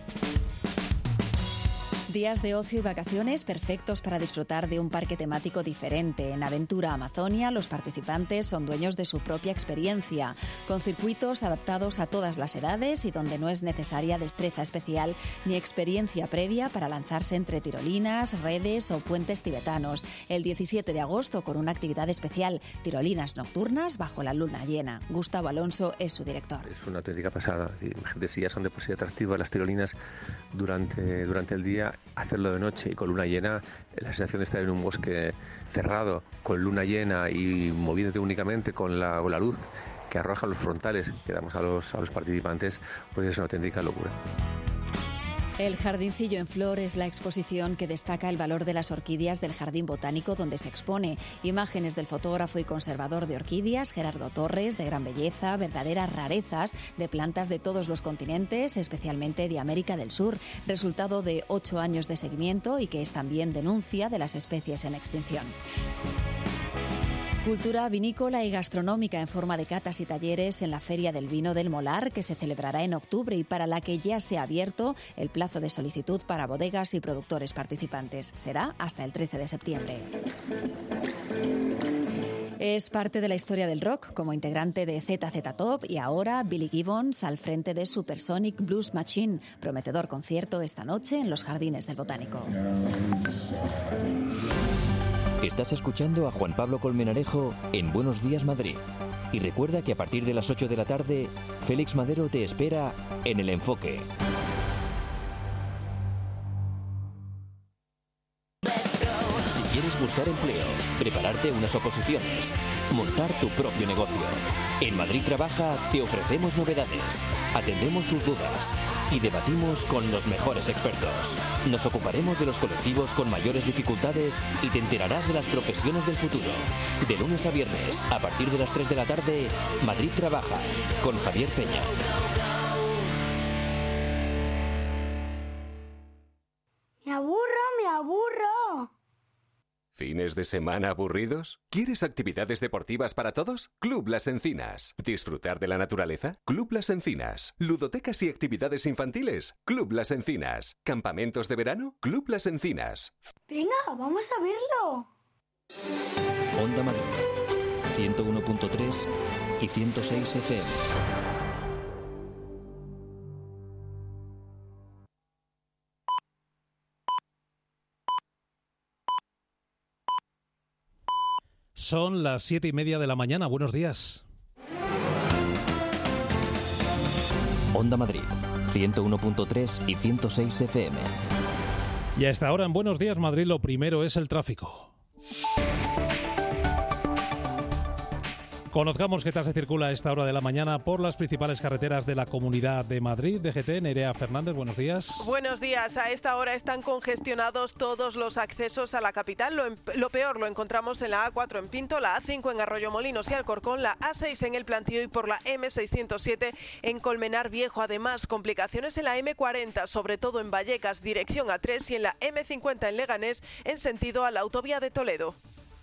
Días de ocio y vacaciones perfectos para disfrutar de un parque temático diferente. En Aventura Amazonia, los participantes son dueños de su propia experiencia, con circuitos adaptados a todas las edades y donde no es necesaria destreza especial ni experiencia previa para lanzarse entre tirolinas, redes o puentes tibetanos. El 17 de agosto con una actividad especial, tirolinas nocturnas bajo la luna llena. Gustavo Alonso es su director. Es una auténtica pasada. Imagínate, si ya son de por sí atractivas las tirolinas durante el día, hacerlo de noche y con luna llena, la sensación de estar en un bosque cerrado con luna llena y moviéndote únicamente con la luz que arrojan los frontales que damos a los participantes, pues es una auténtica locura. El Jardincillo en Flor es la exposición que destaca el valor de las orquídeas del Jardín Botánico, donde se expone imágenes del fotógrafo y conservador de orquídeas, Gerardo Torres, de gran belleza, verdaderas rarezas de plantas de todos los continentes, especialmente de América del Sur, resultado de 8 años de seguimiento y que es también denuncia de las especies en extinción. Cultura vinícola y gastronómica en forma de catas y talleres en la Feria del Vino del Molar, que se celebrará en octubre y para la que ya se ha abierto el plazo de solicitud para bodegas y productores participantes. Será hasta el 13 de septiembre. Es parte de la historia del rock como integrante de ZZ Top y ahora Billy Gibbons al frente de Supersonic Blues Machine. Prometedor concierto esta noche en los Jardines del Botánico. Estás escuchando a Juan Pablo Colmenarejo en Buenos Días Madrid. Y recuerda que a partir de las 8 de la tarde, Félix Madero te espera en El Enfoque. Si quieres buscar empleo, prepararte unas oposiciones, montar tu propio negocio. En Madrid Trabaja te ofrecemos novedades, atendemos tus dudas y debatimos con los mejores expertos. Nos ocuparemos de los colectivos con mayores dificultades y te enterarás de las profesiones del futuro. De lunes a viernes, a partir de las 3 de la tarde, Madrid Trabaja, con Javier Peña. Me aburro. ¿Fines de semana aburridos? ¿Quieres actividades deportivas para todos? Club Las Encinas. ¿Disfrutar de la naturaleza? Club Las Encinas. ¿Ludotecas y actividades infantiles? Club Las Encinas. ¿Campamentos de verano? Club Las Encinas. Venga, vamos a verlo. Onda Madrid, 101.3 y 106 FM. Son las 7:30 de la mañana. Buenos días. Onda Madrid, 101.3 y 106 FM. Y a esta hora en Buenos Días Madrid lo primero es el tráfico. Conozcamos qué tal se circula a esta hora de la mañana por las principales carreteras de la Comunidad de Madrid. DGT, Nerea Fernández, buenos días. Buenos días. A esta hora están congestionados todos los accesos a la capital. Lo peor lo encontramos en la A4 en Pinto, la A5 en Arroyomolinos y Alcorcón, la A6 en El Plantío y por la M607 en Colmenar Viejo. Además, complicaciones en la M40, sobre todo en Vallecas, dirección A3 y en la M50 en Leganés, en sentido a la autovía de Toledo.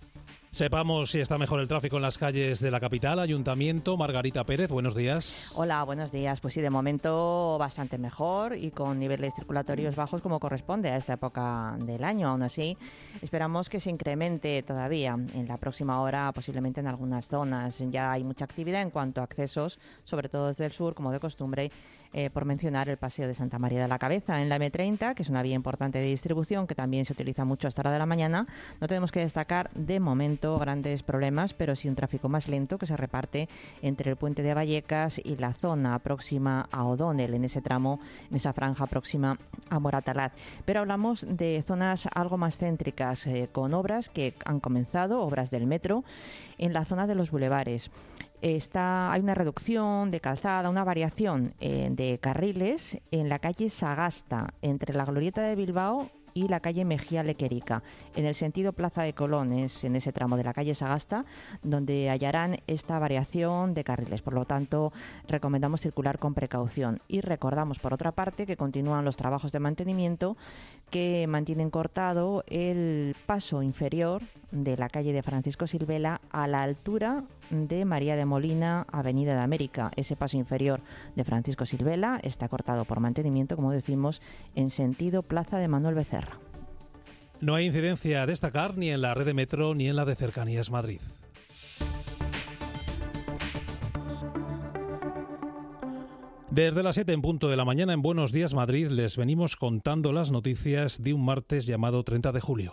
Sepamos si está mejor el tráfico en las calles de la capital. Ayuntamiento, Margarita Pérez, buenos días. Hola, buenos días. Pues sí, de momento bastante mejor y con niveles circulatorios bajos como corresponde a esta época del año. Aún así, esperamos que se incremente todavía en la próxima hora, posiblemente en algunas zonas. Ya hay mucha actividad en cuanto a accesos, sobre todo desde el sur, como de costumbre, por mencionar el Paseo de Santa María de la Cabeza. En la M30, que es una vía importante de distribución, que también se utiliza mucho a esta hora de la mañana, no tenemos que destacar de momento grandes problemas, pero sí un tráfico más lento que se reparte entre el puente de Vallecas y la zona próxima a O'Donnell, en ese tramo, en esa franja próxima a Moratalaz. Pero hablamos de zonas algo más céntricas, con obras que han comenzado, obras del metro, en la zona de los bulevares. Hay una reducción de calzada, una variación de carriles en la calle Sagasta, entre la Glorieta de Bilbao y la calle Mejía Lequerica, en el sentido Plaza de Colón, es en ese tramo de la calle Sagasta donde hallarán esta variación de carriles. Por lo tanto, recomendamos circular con precaución y recordamos, por otra parte, que continúan los trabajos de mantenimiento que mantienen cortado el paso inferior de la calle de Francisco Silvela a la altura de María de Molina, Avenida de América. Ese paso inferior de Francisco Silvela está cortado por mantenimiento, como decimos, en sentido Plaza de Manuel Becerra. No hay incidencia a destacar ni en la red de metro ni en la de Cercanías Madrid. Desde las 7 en punto de la mañana en Buenos Días Madrid les venimos contando las noticias de un martes llamado 30 de julio.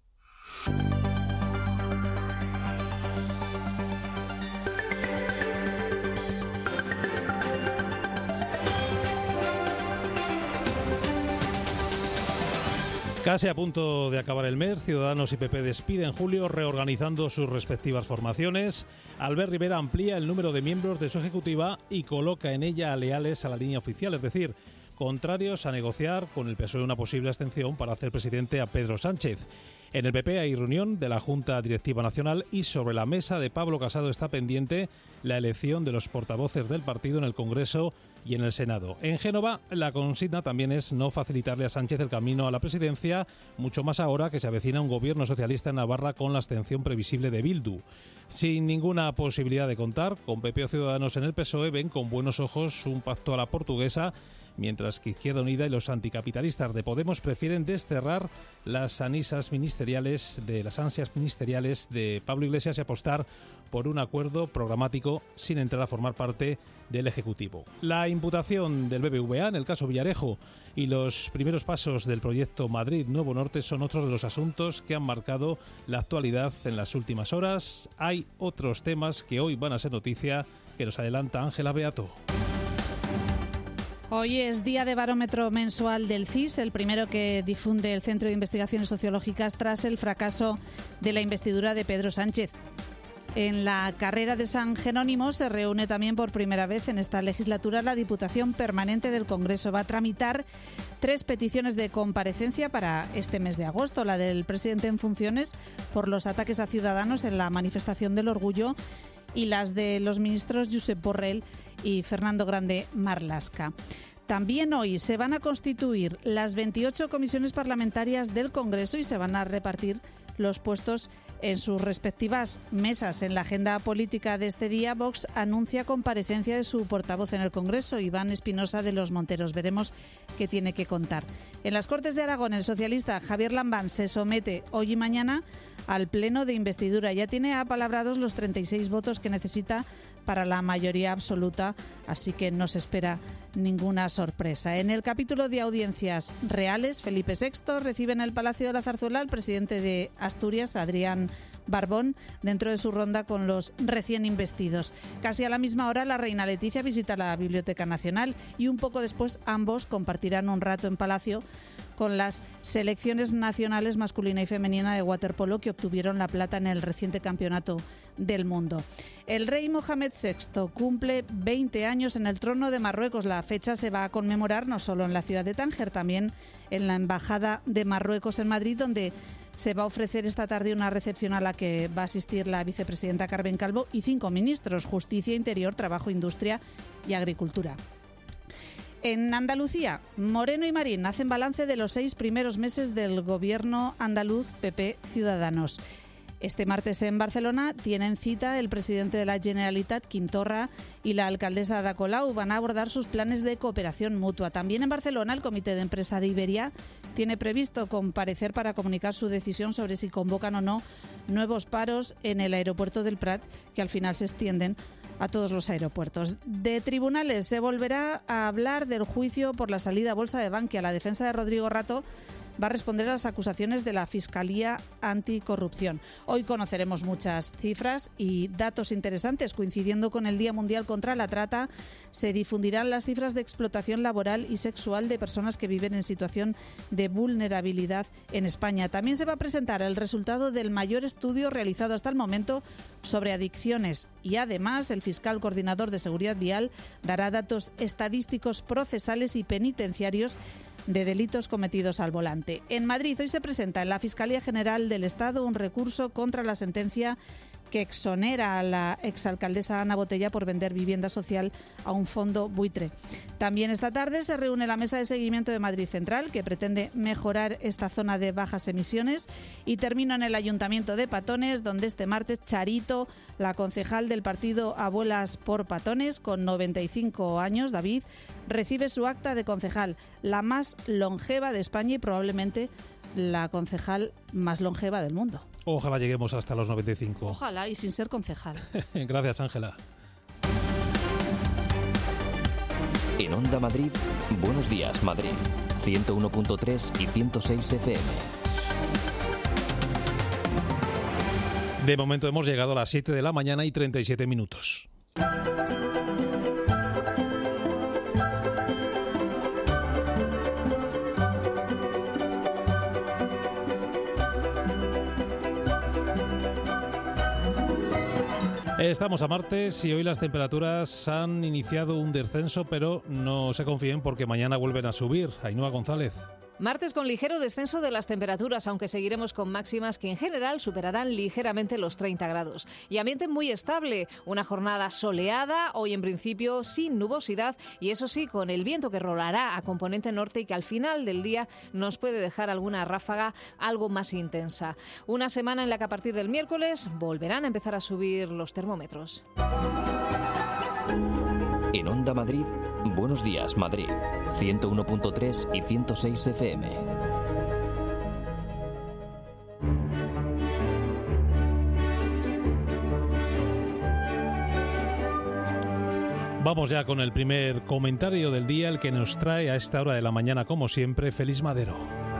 Casi a punto de acabar el mes, Ciudadanos y PP despiden julio reorganizando sus respectivas formaciones. Albert Rivera amplía el número de miembros de su ejecutiva y coloca en ella a leales a la línea oficial, es decir, contrarios a negociar con el PSOE una posible abstención para hacer presidente a Pedro Sánchez. En el PP hay reunión de la Junta Directiva Nacional y sobre la mesa de Pablo Casado está pendiente la elección de los portavoces del partido en el Congreso y en el Senado. En Génova, la consigna también es no facilitarle a Sánchez el camino a la presidencia, mucho más ahora que se avecina un gobierno socialista en Navarra con la abstención previsible de Bildu. Sin ninguna posibilidad de contar con PP o Ciudadanos en el PSOE, ven con buenos ojos un pacto a la portuguesa, mientras que Izquierda Unida y los anticapitalistas de Podemos prefieren desterrar las ansias ministeriales de Pablo Iglesias y apostar por un acuerdo programático sin entrar a formar parte del Ejecutivo. La imputación del BBVA en el caso Villarejo y los primeros pasos del proyecto Madrid Nuevo Norte son otros de los asuntos que han marcado la actualidad en las últimas horas. Hay otros temas que hoy van a ser noticia, que nos adelanta Ángela Beato. Hoy es día de barómetro mensual del CIS, el primero que difunde el Centro de Investigaciones Sociológicas tras el fracaso de la investidura de Pedro Sánchez. En la carrera de San Jerónimo se reúne también por primera vez en esta legislatura la Diputación Permanente del Congreso. Va a tramitar 3 peticiones de comparecencia para este mes de agosto. La del presidente en funciones por los ataques a ciudadanos en la manifestación del orgullo y las de los ministros Josep Borrell y Fernando Grande Marlaska. También hoy se van a constituir las 28 comisiones parlamentarias del Congreso y se van a repartir los puestos en sus respectivas mesas. En la agenda política de este día, Vox anuncia comparecencia de su portavoz en el Congreso, Iván Espinosa de los Monteros. Veremos qué tiene que contar. En las Cortes de Aragón, el socialista Javier Lambán se somete hoy y mañana al pleno de investidura. Ya tiene apalabrados los 36 votos que necesita para la mayoría absoluta, así que no se espera ninguna sorpresa. En el capítulo de audiencias reales, Felipe VI recibe en el Palacio de la Zarzuela al presidente de Asturias, Adrián Barbón, dentro de su ronda con los recién investidos. Casi a la misma hora, la reina Leticia visita la Biblioteca Nacional y un poco después ambos compartirán un rato en Palacio con las selecciones nacionales masculina y femenina de waterpolo que obtuvieron la plata en el reciente campeonato del mundo. El rey Mohamed VI cumple 20 años en el trono de Marruecos. La fecha se va a conmemorar no solo en la ciudad de Tánger, también en la Embajada de Marruecos en Madrid, donde se va a ofrecer esta tarde una recepción a la que va a asistir la vicepresidenta Carmen Calvo y 5 ministros: Justicia, Interior, Trabajo, Industria y Agricultura. En Andalucía, Moreno y Marín hacen balance de los 6 primeros meses del gobierno andaluz PP Ciudadanos. Este martes en Barcelona tienen cita el presidente de la Generalitat, Quim Torra, y la alcaldesa Ada Colau. Van a abordar sus planes de cooperación mutua. También en Barcelona, el comité de empresa de Iberia tiene previsto comparecer para comunicar su decisión sobre si convocan o no nuevos paros en el aeropuerto del Prat, que al final se extienden a todos los aeropuertos. De tribunales se volverá a hablar del juicio por la salida a bolsa de Bankia. La defensa de Rodrigo Rato va a responder a las acusaciones de la Fiscalía Anticorrupción. Hoy conoceremos muchas cifras y datos interesantes. Coincidiendo con el Día Mundial contra la Trata, se difundirán las cifras de explotación laboral y sexual de personas que viven en situación de vulnerabilidad en España. También se va a presentar el resultado del mayor estudio realizado hasta el momento sobre adicciones y además el fiscal coordinador de Seguridad Vial dará datos estadísticos, procesales y penitenciarios de delitos cometidos al volante. En Madrid hoy se presenta en la Fiscalía General del Estado un recurso contra la sentencia que exonera a la exalcaldesa Ana Botella por vender vivienda social a un fondo buitre. También esta tarde se reúne la mesa de seguimiento de Madrid Central, que pretende mejorar esta zona de bajas emisiones. Y termino en el Ayuntamiento de Patones, donde este martes Charito, la concejal del partido Abuelas por Patones, con 95 años, David, recibe su acta de concejal, la más longeva de España y probablemente la concejal más longeva del mundo. Ojalá lleguemos hasta los 95. Ojalá, y sin ser concejal. Gracias, Ángela. En Onda Madrid, Buenos Días, Madrid. 101.3 y 106 FM. De momento hemos llegado a las 7 de la mañana y 37 minutos. Estamos a martes y hoy las temperaturas han iniciado un descenso, pero no se confíen porque mañana vuelven a subir. Ainhoa González. Martes con ligero descenso de las temperaturas, aunque seguiremos con máximas que en general superarán ligeramente los 30 grados. Y ambiente muy estable, una jornada soleada, hoy en principio sin nubosidad y eso sí, con el viento que rolará a componente norte y que al final del día nos puede dejar alguna ráfaga algo más intensa. Una semana en la que a partir del miércoles volverán a empezar a subir los termómetros. En Onda Madrid, Buenos Días Madrid, 101.3 y 106 FM. Vamos ya con el primer comentario del día, el que nos trae a esta hora de la mañana, como siempre, Félix Madero.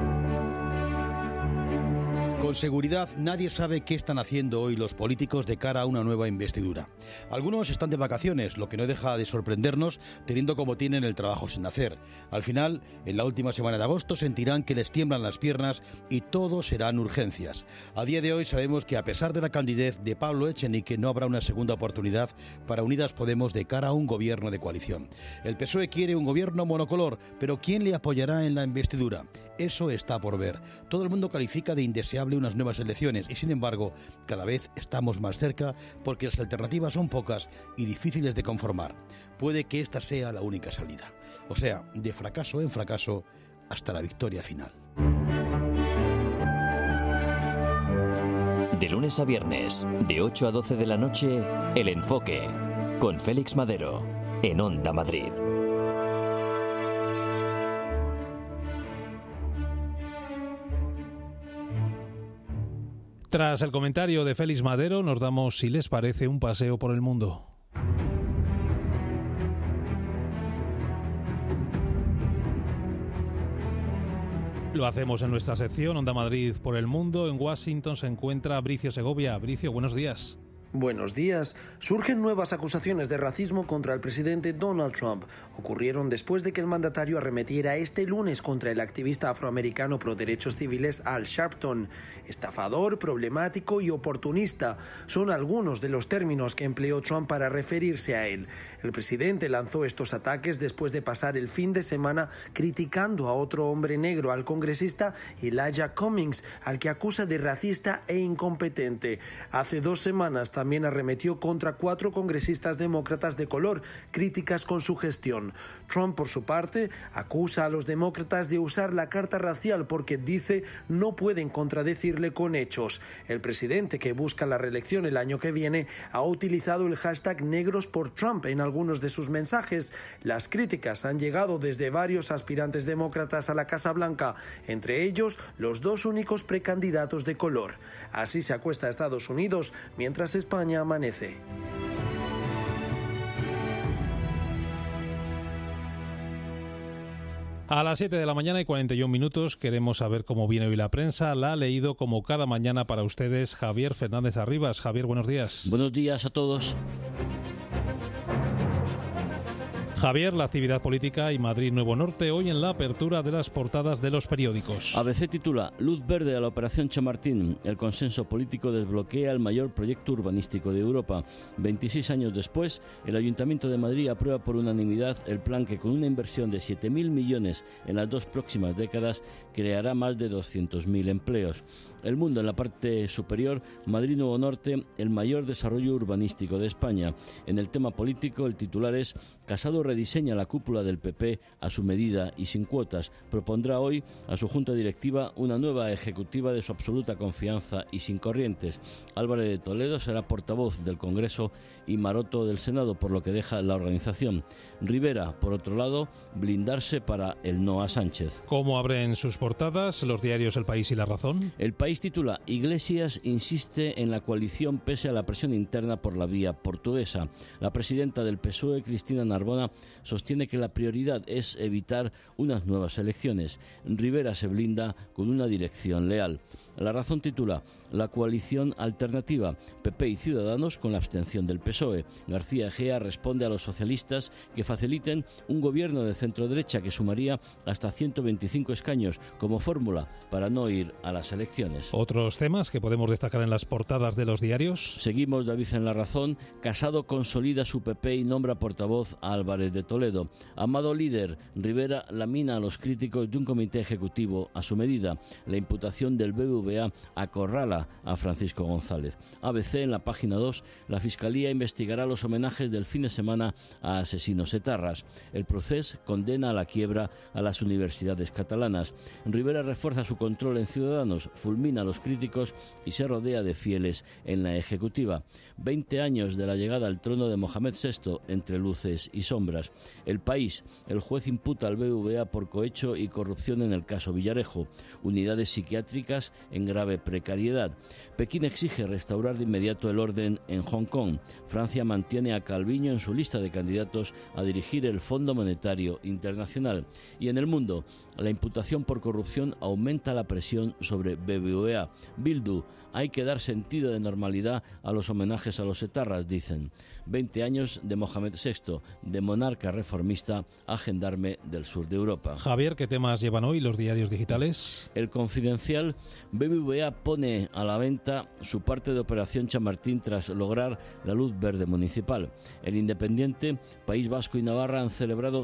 Con seguridad, nadie sabe qué están haciendo hoy los políticos de cara a una nueva investidura. Algunos están de vacaciones, lo que no deja de sorprendernos, teniendo como tienen el trabajo sin hacer. Al final, en la última semana de agosto, sentirán que les tiemblan las piernas y todo serán urgencias. A día de hoy sabemos que a pesar de la candidez de Pablo Echenique, no habrá una segunda oportunidad para Unidas Podemos de cara a un gobierno de coalición. El PSOE quiere un gobierno monocolor, pero ¿quién le apoyará en la investidura? Eso está por ver. Todo el mundo califica de indeseable unas nuevas elecciones y, sin embargo, cada vez estamos más cerca porque las alternativas son pocas y difíciles de conformar. Puede que esta sea la única salida. O sea, de fracaso en fracaso hasta la victoria final. De lunes a viernes, de 8 a 12 de la noche, El Enfoque, con Félix Madero, en Onda Madrid. Tras el comentario de Félix Madero, nos damos, si les parece, un paseo por el mundo. Lo hacemos en nuestra sección Onda Madrid por el mundo. En Washington se encuentra Bricio Segovia. Bricio, buenos días. Buenos días. Surgen nuevas acusaciones de racismo contra el presidente Donald Trump. Ocurrieron después de que el mandatario arremetiera este lunes contra el activista afroamericano pro derechos civiles Al Sharpton. Estafador, problemático y oportunista son algunos de los términos que empleó Trump para referirse a él. El presidente lanzó estos ataques después de pasar el fin de semana criticando a otro hombre negro, al congresista Elijah Cummings, al que acusa de racista e incompetente. Hace 2 semanas también arremetió contra 4 congresistas demócratas de color, críticas con su gestión. Trump, por su parte, acusa a los demócratas de usar la carta racial porque dice no pueden contradecirle con hechos. El presidente, que busca la reelección el año que viene, ha utilizado el hashtag Negros por Trump en algunos de sus mensajes. Las críticas han llegado desde varios aspirantes demócratas a la Casa Blanca, entre ellos los 2 únicos precandidatos de color. Así se acuesta Estados Unidos mientras España amanece. A las 7 de la mañana y 41 minutos queremos saber cómo viene hoy la prensa. La ha leído como cada mañana para ustedes Javier Fernández Arribas. Javier, buenos días. Buenos días a todos. Javier, la actividad política y Madrid Nuevo Norte hoy en la apertura de las portadas de los periódicos. ABC titula Luz verde a la operación Chamartín. El consenso político desbloquea el mayor proyecto urbanístico de Europa. 26 años después, el Ayuntamiento de Madrid aprueba por unanimidad el plan que, con una inversión de 7.000 millones en las 2 próximas décadas, creará más de 200.000 empleos. El Mundo, en la parte superior, Madrid Nuevo Norte, el mayor desarrollo urbanístico de España. En el tema político, el titular es Casado rediseña la cúpula del PP a su medida y sin cuotas. Propondrá hoy a su junta directiva una nueva ejecutiva de su absoluta confianza y sin corrientes. Álvarez de Toledo será portavoz del Congreso y Maroto del Senado, por lo que deja la organización. Rivera, por otro lado, blindarse para el no a Sánchez. ¿Cómo abren sus portadas los diarios El País y La Razón? El País titula Iglesias insiste en la coalición pese a la presión interna por la vía portuguesa. La presidenta del PSOE, Cristina Narbona, sostiene que la prioridad es evitar unas nuevas elecciones. Rivera se blinda con una dirección leal. La Razón titula La coalición alternativa, PP y Ciudadanos con la abstención del PSOE. García Egea responde a los socialistas que faciliten un gobierno de centro-derecha que sumaría hasta 125 escaños como fórmula para no ir a las elecciones. ¿Otros temas que podemos destacar en las portadas de los diarios? Seguimos, David, en La Razón. Casado consolida su PP y nombra portavoz a Álvarez González de Toledo. Amado líder, Rivera lamina a los críticos de un comité ejecutivo a su medida. La imputación del BBVA acorrala a Francisco González. ABC, en la página 2, la Fiscalía investigará los homenajes del fin de semana a asesinos etarras. El Procés condena a la quiebra a las universidades catalanas. Rivera refuerza su control en Ciudadanos, fulmina a los críticos y se rodea de fieles en la ejecutiva. 20 años de la llegada al trono de Mohamed VI, entre luces y sombras. El País, el juez imputa al BBVA por cohecho y corrupción en el caso Villarejo. Unidades psiquiátricas en grave precariedad. Pekín exige restaurar de inmediato el orden en Hong Kong. Francia mantiene a Calviño en su lista de candidatos a dirigir el Fondo Monetario Internacional. Y en el mundo, la imputación por corrupción aumenta la presión sobre BBVA. Bildu, hay que dar sentido de normalidad a los homenajes a los etarras, dicen. 20 años de Mohamed VI, de monarca reformista a gendarme del sur de Europa. Javier, ¿qué temas llevan hoy los diarios digitales? El Confidencial, BBVA pone a la venta su parte de Operación Chamartín tras lograr la luz verde municipal. El Independiente, País Vasco y Navarra han celebrado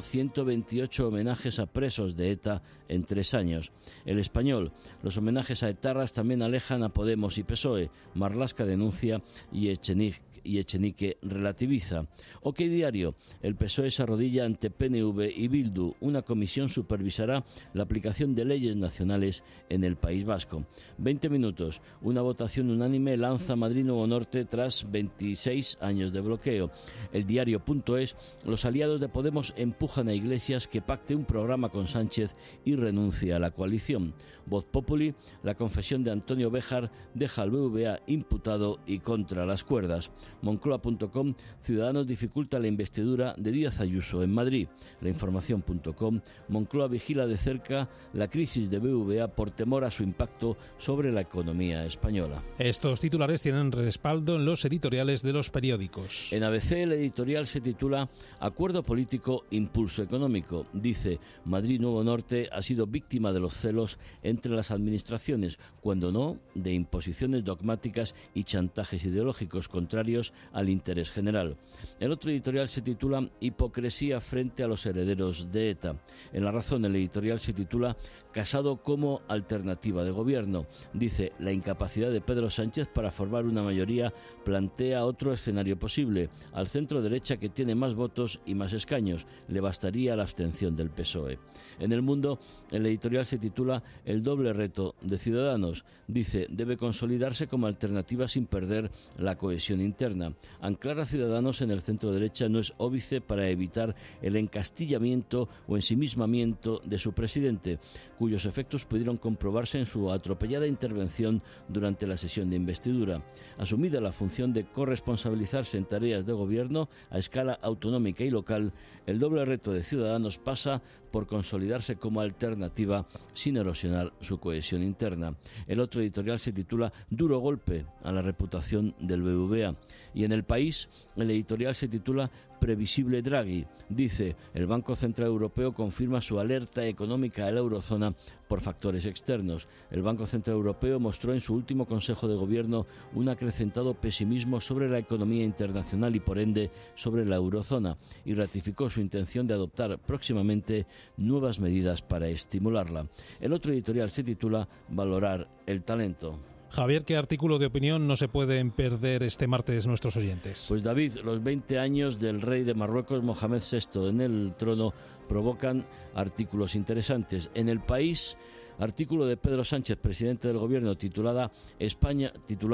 128 homenajes a presos de ETA en 3 años. El Español, los homenajes a etarras también alejan a Podemos y PSOE. Marlaska denuncia y Echenique relativiza. OK Diario, el PSOE se arrodilla ante PNV y Bildu. Una comisión supervisará la aplicación de leyes nacionales en el País Vasco. 20 minutos, una votación unánime lanza Madrid Nuevo Norte tras 26 años de bloqueo. El Diario.es, los aliados de Podemos empujan a Iglesias que pacte un programa con Sánchez y renuncie a la coalición. Voz Populi, la confesión de Antonio Béjar deja al BBVA imputado y contra las cuerdas. Moncloa.com, Ciudadanos dificulta la investidura de Díaz Ayuso en Madrid. Lainformación.com, Moncloa vigila de cerca la crisis de BBVA por temor a su impacto sobre la economía española. Estos titulares tienen respaldo en los editoriales de los periódicos. En ABC el editorial se titula Acuerdo político, impulso económico. Dice, Madrid Nuevo Norte ha sido víctima de los celos entre las administraciones, cuando no de imposiciones dogmáticas y chantajes ideológicos contrarios al interés general. El otro editorial se titula Hipocresía frente a los herederos de ETA. En La Razón el editorial se titula Casado como alternativa de gobierno. Dice, la incapacidad de Pedro Sánchez para formar una mayoría plantea otro escenario posible. Al centro derecha, que tiene más votos y más escaños, le bastaría la abstención del PSOE. En El Mundo el editorial se titula El doble reto de Ciudadanos. Dice, debe consolidarse como alternativa sin perder la cohesión interna. Anclar a Ciudadanos en el centro derecha no es óbice para evitar el encastillamiento o ensimismamiento de su presidente, cuyos efectos pudieron comprobarse en su atropellada intervención durante la sesión de investidura. Asumida la función de corresponsabilizarse en tareas de gobierno a escala autonómica y local, el doble reto de Ciudadanos pasa por consolidarse como alternativa sin erosionar su cohesión interna. El otro editorial se titula Duro golpe a la reputación del BBVA. Y en El País, el editorial se titula Previsible Draghi. Dice, el Banco Central Europeo confirma su alerta económica a la eurozona por factores externos. El Banco Central Europeo mostró en su último Consejo de Gobierno un acrecentado pesimismo sobre la economía internacional y por ende sobre la eurozona, y ratificó su intención de adoptar próximamente nuevas medidas para estimularla. El otro editorial se titula Valorar el talento. Javier, ¿qué artículo de opinión no se pueden perder este martes nuestros oyentes? Pues David, los 20 años del rey de Marruecos, Mohamed VI, en el trono provocan artículos interesantes. En El País, artículo de Pedro Sánchez, presidente del Gobierno, titulado España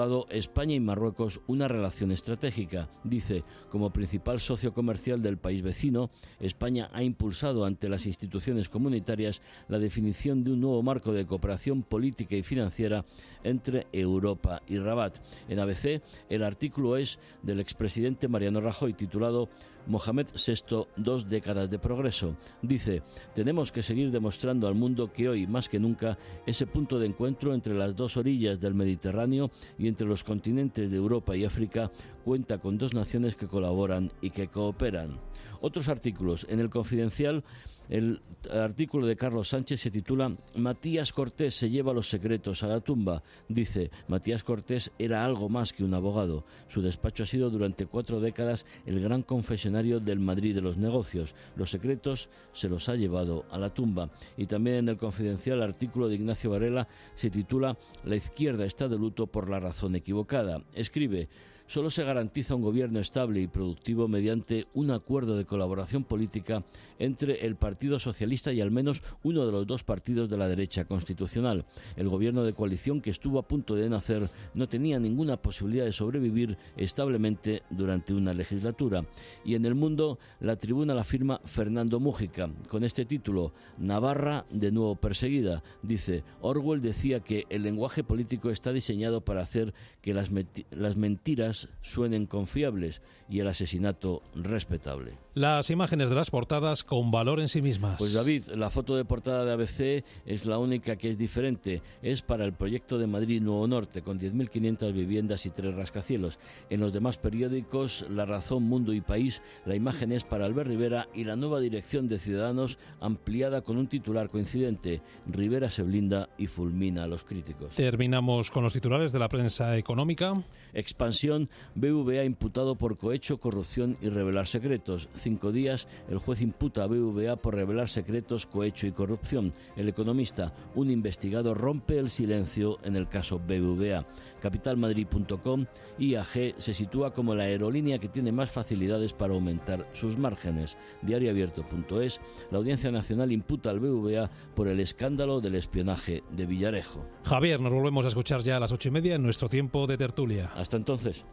y Marruecos, una relación estratégica. Dice, como principal socio comercial del país vecino, España ha impulsado ante las instituciones comunitarias la definición de un nuevo marco de cooperación política y financiera entre Europa y Rabat. En ABC, el artículo es del expresidente Mariano Rajoy, titulado Mohamed VI, 2 décadas de progreso. Dice, tenemos que seguir demostrando al mundo que hoy, más que nunca, ese punto de encuentro entre las dos orillas del Mediterráneo y entre los continentes de Europa y África cuenta con dos naciones que colaboran y que cooperan. Otros artículos. En El Confidencial, El artículo de Carlos Sánchez se titula Matías Cortés se lleva los secretos a la tumba. Dice, Matías Cortés era algo más que un abogado. Su despacho ha sido durante 4 décadas el gran confesionario del Madrid de los negocios. Los secretos se los ha llevado a la tumba. Y también en el Confidencial el artículo de Ignacio Varela se titula La izquierda está de luto por la razón equivocada. Escribe, solo se garantiza un gobierno estable y productivo mediante un acuerdo de colaboración política entre el Partido Socialista y al menos uno de los 2 partidos de la derecha constitucional. El gobierno de coalición que estuvo a punto de nacer no tenía ninguna posibilidad de sobrevivir establemente durante una legislatura. Y en El Mundo, la tribuna la firma Fernando Mújica, con este título, Navarra de nuevo perseguida. Dice, Orwell decía que el lenguaje político está diseñado para hacer que las mentiras suenen confiables y el asesinato respetable. Las imágenes de las portadas con valor en sí mismas. Pues David, la foto de portada de ABC es la única que es diferente. Es para el proyecto de Madrid Nuevo Norte, con 10.500 viviendas y 3 rascacielos. En los demás periódicos, La Razón, Mundo y País, la imagen es para Albert Rivera y la nueva dirección de Ciudadanos, ampliada con un titular coincidente. Rivera se blinda y fulmina a los críticos. Terminamos con los titulares de la prensa económica. Expansión, BBVA imputado por cohecho, corrupción y revelar secretos. 5 días, el juez imputa a BBVA por revelar secretos, cohecho y corrupción. El Economista, un investigado rompe el silencio en el caso BBVA. Capitalmadrid.com, IAG se sitúa como la aerolínea que tiene más facilidades para aumentar sus márgenes. Diarioabierto.es, la Audiencia Nacional imputa al BBVA por el escándalo del espionaje de Villarejo. Javier, nos volvemos a escuchar ya a las 8:30 en nuestro tiempo de tertulia. Hasta entonces.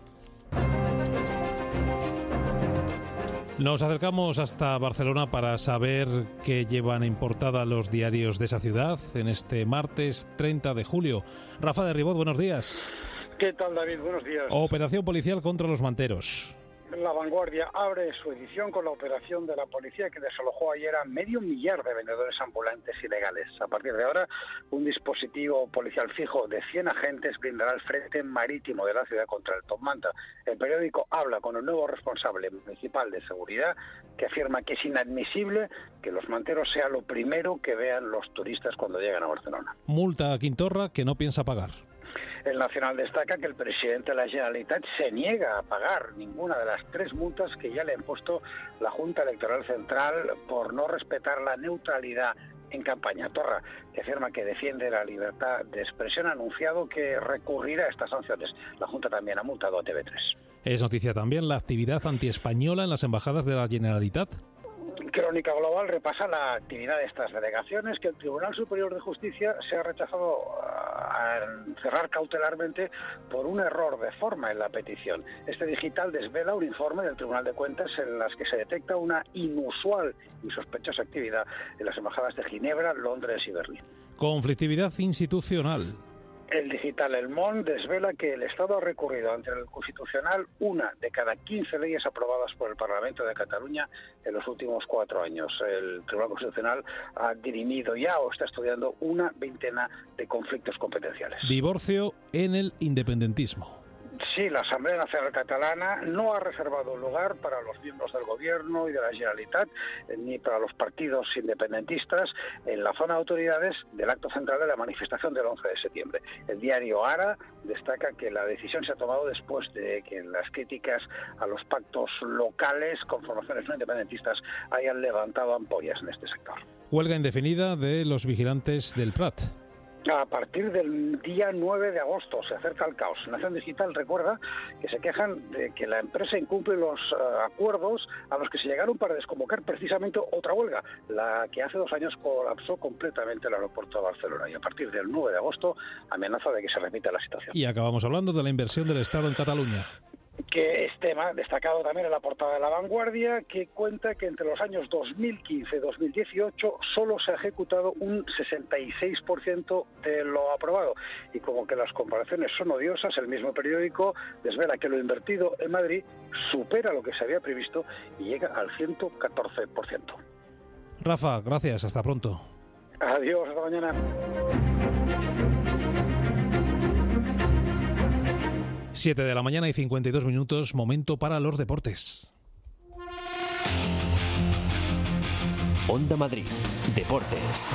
Nos acercamos hasta Barcelona para saber qué llevan en portada los diarios de esa ciudad en este martes 30 de julio. Rafa de Ribot, buenos días. ¿Qué tal, David? Buenos días. Operación policial contra los manteros. La Vanguardia abre su edición con la operación de la policía que desalojó ayer a 500.000 de vendedores ambulantes ilegales. A partir de ahora, un dispositivo policial fijo de 100 agentes blindará el frente marítimo de la ciudad contra el Top Manta. El periódico habla con el nuevo responsable municipal de seguridad, que afirma que es inadmisible que los manteros sea lo primero que vean los turistas cuando llegan a Barcelona. Multa a Quintorra que no piensa pagar. El Nacional destaca que el presidente de la Generalitat se niega a pagar ninguna de las 3 multas que ya le ha impuesto la Junta Electoral Central por no respetar la neutralidad en campaña. Torra, que afirma que defiende la libertad de expresión, ha anunciado que recurrirá a estas sanciones. La Junta también ha multado a TV3. Es noticia también la actividad antiespañola en las embajadas de la Generalitat. Crónica Global repasa la actividad de estas delegaciones que el Tribunal Superior de Justicia se ha rechazado a cerrar cautelarmente por un error de forma en la petición. Este digital desvela un informe del Tribunal de Cuentas en las que se detecta una inusual y sospechosa actividad en las embajadas de Ginebra, Londres y Berlín. Conflictividad institucional. El digital El Monde desvela que el Estado ha recurrido ante el Constitucional 1 de cada 15 leyes aprobadas por el Parlamento de Cataluña en los últimos 4 años. El Tribunal Constitucional ha dirimido ya o está estudiando una veintena de conflictos competenciales. Divorcio en el independentismo. Sí, la Asamblea Nacional Catalana no ha reservado lugar para los miembros del Gobierno y de la Generalitat, ni para los partidos independentistas, en la zona de autoridades del acto central de la manifestación del 11 de septiembre. El diario Ara destaca que la decisión se ha tomado después de que las críticas a los pactos locales con formaciones no independentistas hayan levantado ampollas en este sector. Huelga indefinida de los vigilantes del Prat. A partir del día 9 de agosto se acerca el caos. Nación Digital recuerda que se quejan de que la empresa incumple los acuerdos a los que se llegaron para desconvocar precisamente otra huelga, la que hace 2 años colapsó completamente el aeropuerto de Barcelona. Y a partir del 9 de agosto amenaza de que se repita la situación. Y acabamos hablando de la inversión del Estado en Cataluña, que es tema destacado también en la portada de La Vanguardia, que cuenta que entre los años 2015 y 2018 solo se ha ejecutado un 66% de lo aprobado. Y como que las comparaciones son odiosas, el mismo periódico desvela que lo invertido en Madrid supera lo que se había previsto y llega al 114%. Rafa, gracias, hasta pronto. Adiós, hasta mañana. 7 de la mañana y 52 minutos, momento para los deportes. Onda Madrid, Deportes.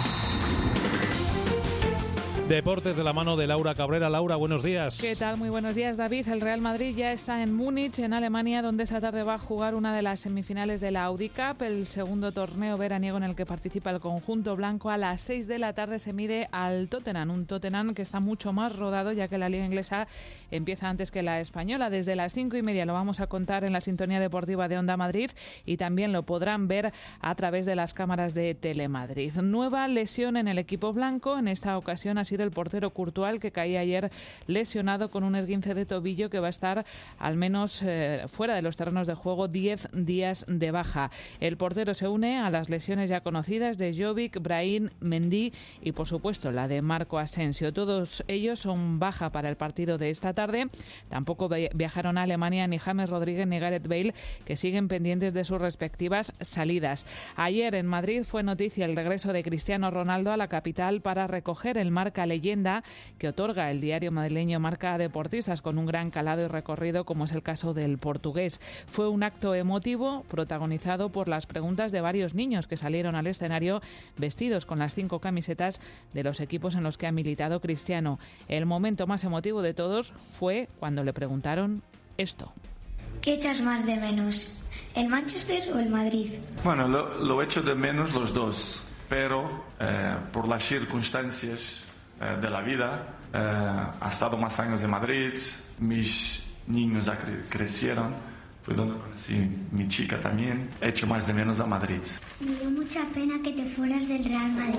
Deportes de la mano de Laura Cabrera. Laura, buenos días. ¿Qué tal? Muy buenos días, David. El Real Madrid ya está en Múnich, en Alemania, donde esta tarde va a jugar una de las semifinales de la Audi Cup, el segundo torneo veraniego en el que participa el conjunto blanco. A las 6 de la tarde se mide al Tottenham, un Tottenham que está mucho más rodado, ya que la liga inglesa empieza antes que la española. Desde las 5:30 lo vamos a contar en la sintonía deportiva de Onda Madrid y también lo podrán ver a través de las cámaras de Telemadrid. Nueva lesión en el equipo blanco. En esta ocasión ha sido el portero Courtois, que caía ayer lesionado con un esguince de tobillo, que va a estar al menos fuera de los terrenos de juego 10 días de baja. El portero se une a las lesiones ya conocidas de Jovic, Brahim, Mendy y por supuesto la de Marco Asensio. Todos ellos son baja para el partido de esta tarde. Tampoco viajaron a Alemania ni James Rodríguez ni Gareth Bale, que siguen pendientes de sus respectivas salidas. Ayer en Madrid fue noticia el regreso de Cristiano Ronaldo a la capital para recoger el Marca Leyenda que otorga el diario madrileño Marca a deportistas con un gran calado y recorrido, como es el caso del portugués. Fue un acto emotivo protagonizado por las preguntas de varios niños que salieron al escenario vestidos con las 5 camisetas de los equipos en los que ha militado Cristiano. El momento más emotivo de todos fue cuando le preguntaron esto. ¿Qué echas más de menos, el Manchester o el Madrid? Bueno, lo echo de menos los dos, pero por las circunstancias de la vida, ha estado más años en Madrid, mis niños ya crecieron, fue donde conocí mi chica también, he hecho más de menos a Madrid. Me dio mucha pena que te fueras del Real Madrid.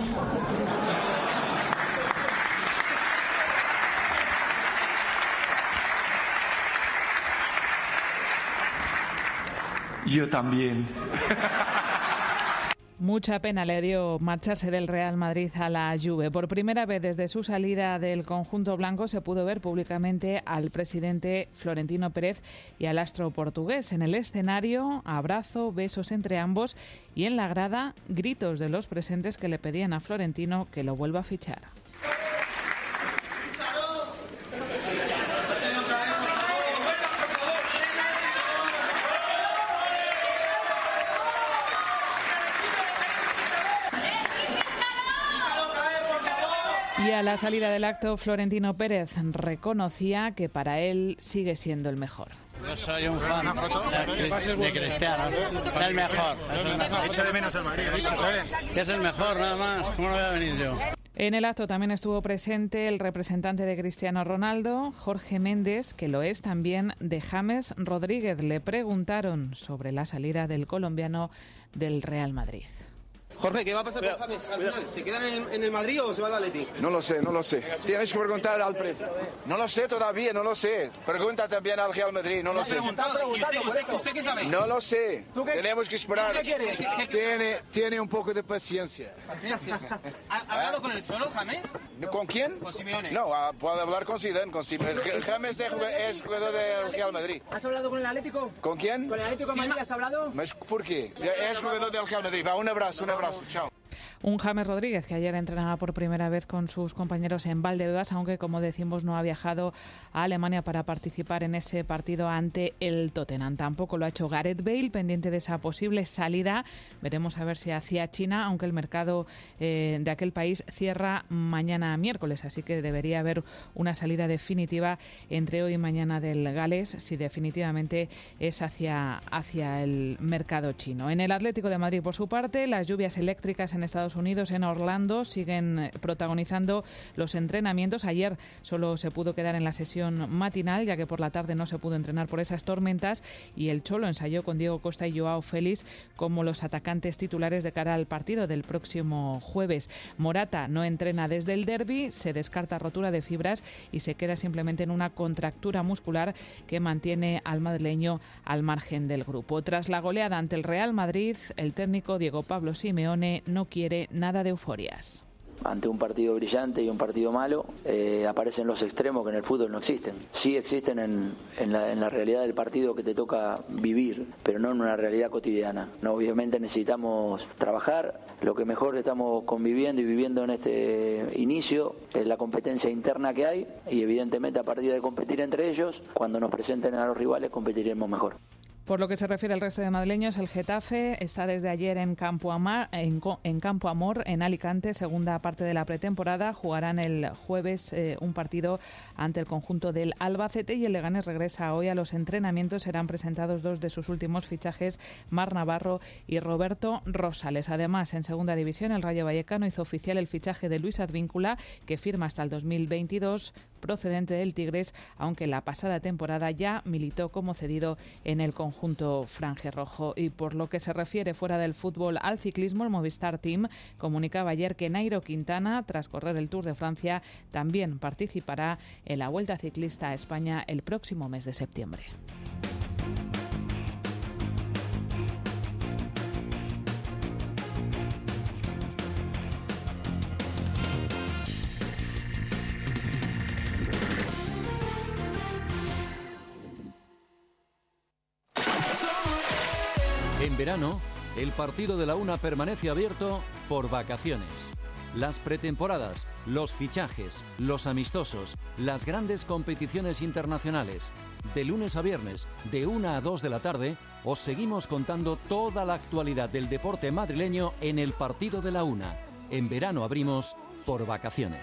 Yo también. Mucha pena le dio marcharse del Real Madrid a la Juve. Por primera vez desde su salida del conjunto blanco se pudo ver públicamente al presidente Florentino Pérez y al astro portugués. En el escenario, abrazo, besos entre ambos y en la grada, gritos de los presentes que le pedían a Florentino que lo vuelva a fichar. Y a la salida del acto, Florentino Pérez reconocía que para él sigue siendo el mejor. Yo soy un fan de Cristiano, es el mejor. Echo de menos al Madrid, es el mejor, nada más. ¿Cómo no voy a venir yo? En el acto también estuvo presente el representante de Cristiano Ronaldo, Jorge Méndez, que lo es también de James Rodríguez. Le preguntaron sobre la salida del colombiano del Real Madrid. Jorge, ¿qué va a pasar con James al final? ¿Se quedan en el Madrid o se va al Atleti? No lo sé. Tienes que preguntar al presidente. No lo sé todavía, no lo sé. Pregunta también al Real Madrid, no lo sé. ¿Usted qué sabe? No lo sé. ¿Tú qué? Tenemos que esperar. ¿Qué quieres? Tiene un poco de paciencia. ¿Ha hablado con el Cholo, James? ¿Con quién? Con Simeone. No, puede hablar con Zidane. James es jugador del Real Madrid. ¿Has hablado con el Atlético? ¿Con quién? ¿Con el Atlético de Madrid has hablado? ¿Por qué? Es jugador del Real Madrid. Va, un abrazo. Chao. Un James Rodríguez que ayer entrenaba por primera vez con sus compañeros en Valdebebas, aunque como decimos no ha viajado a Alemania para participar en ese partido ante el Tottenham. Tampoco lo ha hecho Gareth Bale, pendiente de esa posible salida. Veremos a ver si hacia China, aunque el mercado de aquel país cierra mañana miércoles, así que debería haber una salida definitiva entre hoy y mañana del galés, si definitivamente es hacia el mercado chino. En el Atlético de Madrid, por su parte, las lluvias eléctricas en Estados Unidos, en Orlando, siguen protagonizando los entrenamientos. Ayer solo se pudo quedar en la sesión matinal, ya que por la tarde no se pudo entrenar por esas tormentas, y el Cholo ensayó con Diego Costa y Joao Félix como los atacantes titulares de cara al partido del próximo jueves. Morata no entrena desde el derbi, se descarta rotura de fibras y se queda simplemente en una contractura muscular que mantiene al madrileño al margen del grupo. Tras la goleada ante el Real Madrid, el técnico Diego Pablo Simeone no quiere nada de euforias. Ante un partido brillante y un partido malo, aparecen los extremos que en el fútbol no existen. Sí existen en la realidad del partido que te toca vivir, pero no en una realidad cotidiana. No, obviamente necesitamos trabajar. Lo que mejor estamos conviviendo y viviendo en este inicio es la competencia interna que hay, y evidentemente a partir de competir entre ellos, cuando nos presenten a los rivales competiremos mejor. Por lo que se refiere al resto de madrileños, el Getafe está desde ayer en Campo Amor, en Alicante, segunda parte de la pretemporada. Jugarán el jueves un partido ante el conjunto del Albacete y el Leganés regresa hoy a los entrenamientos. Serán presentados dos de sus últimos fichajes, Mar Navarro y Roberto Rosales. Además, en segunda división, el Rayo Vallecano hizo oficial el fichaje de Luis Advíncula, que firma hasta el 2022, procedente del Tigres, aunque la pasada temporada ya militó como cedido en el conjunto franjirrojo. Y por lo que se refiere fuera del fútbol al ciclismo, el Movistar Team comunicaba ayer que Nairo Quintana, tras correr el Tour de Francia, también participará en la Vuelta Ciclista a España el próximo mes de septiembre. En verano, el partido de la UNA permanece abierto por vacaciones. Las pretemporadas, los fichajes, los amistosos, las grandes competiciones internacionales. De lunes a viernes, de 1 a 2 de la tarde, os seguimos contando toda la actualidad del deporte madrileño en el partido de la UNA. En verano abrimos por vacaciones.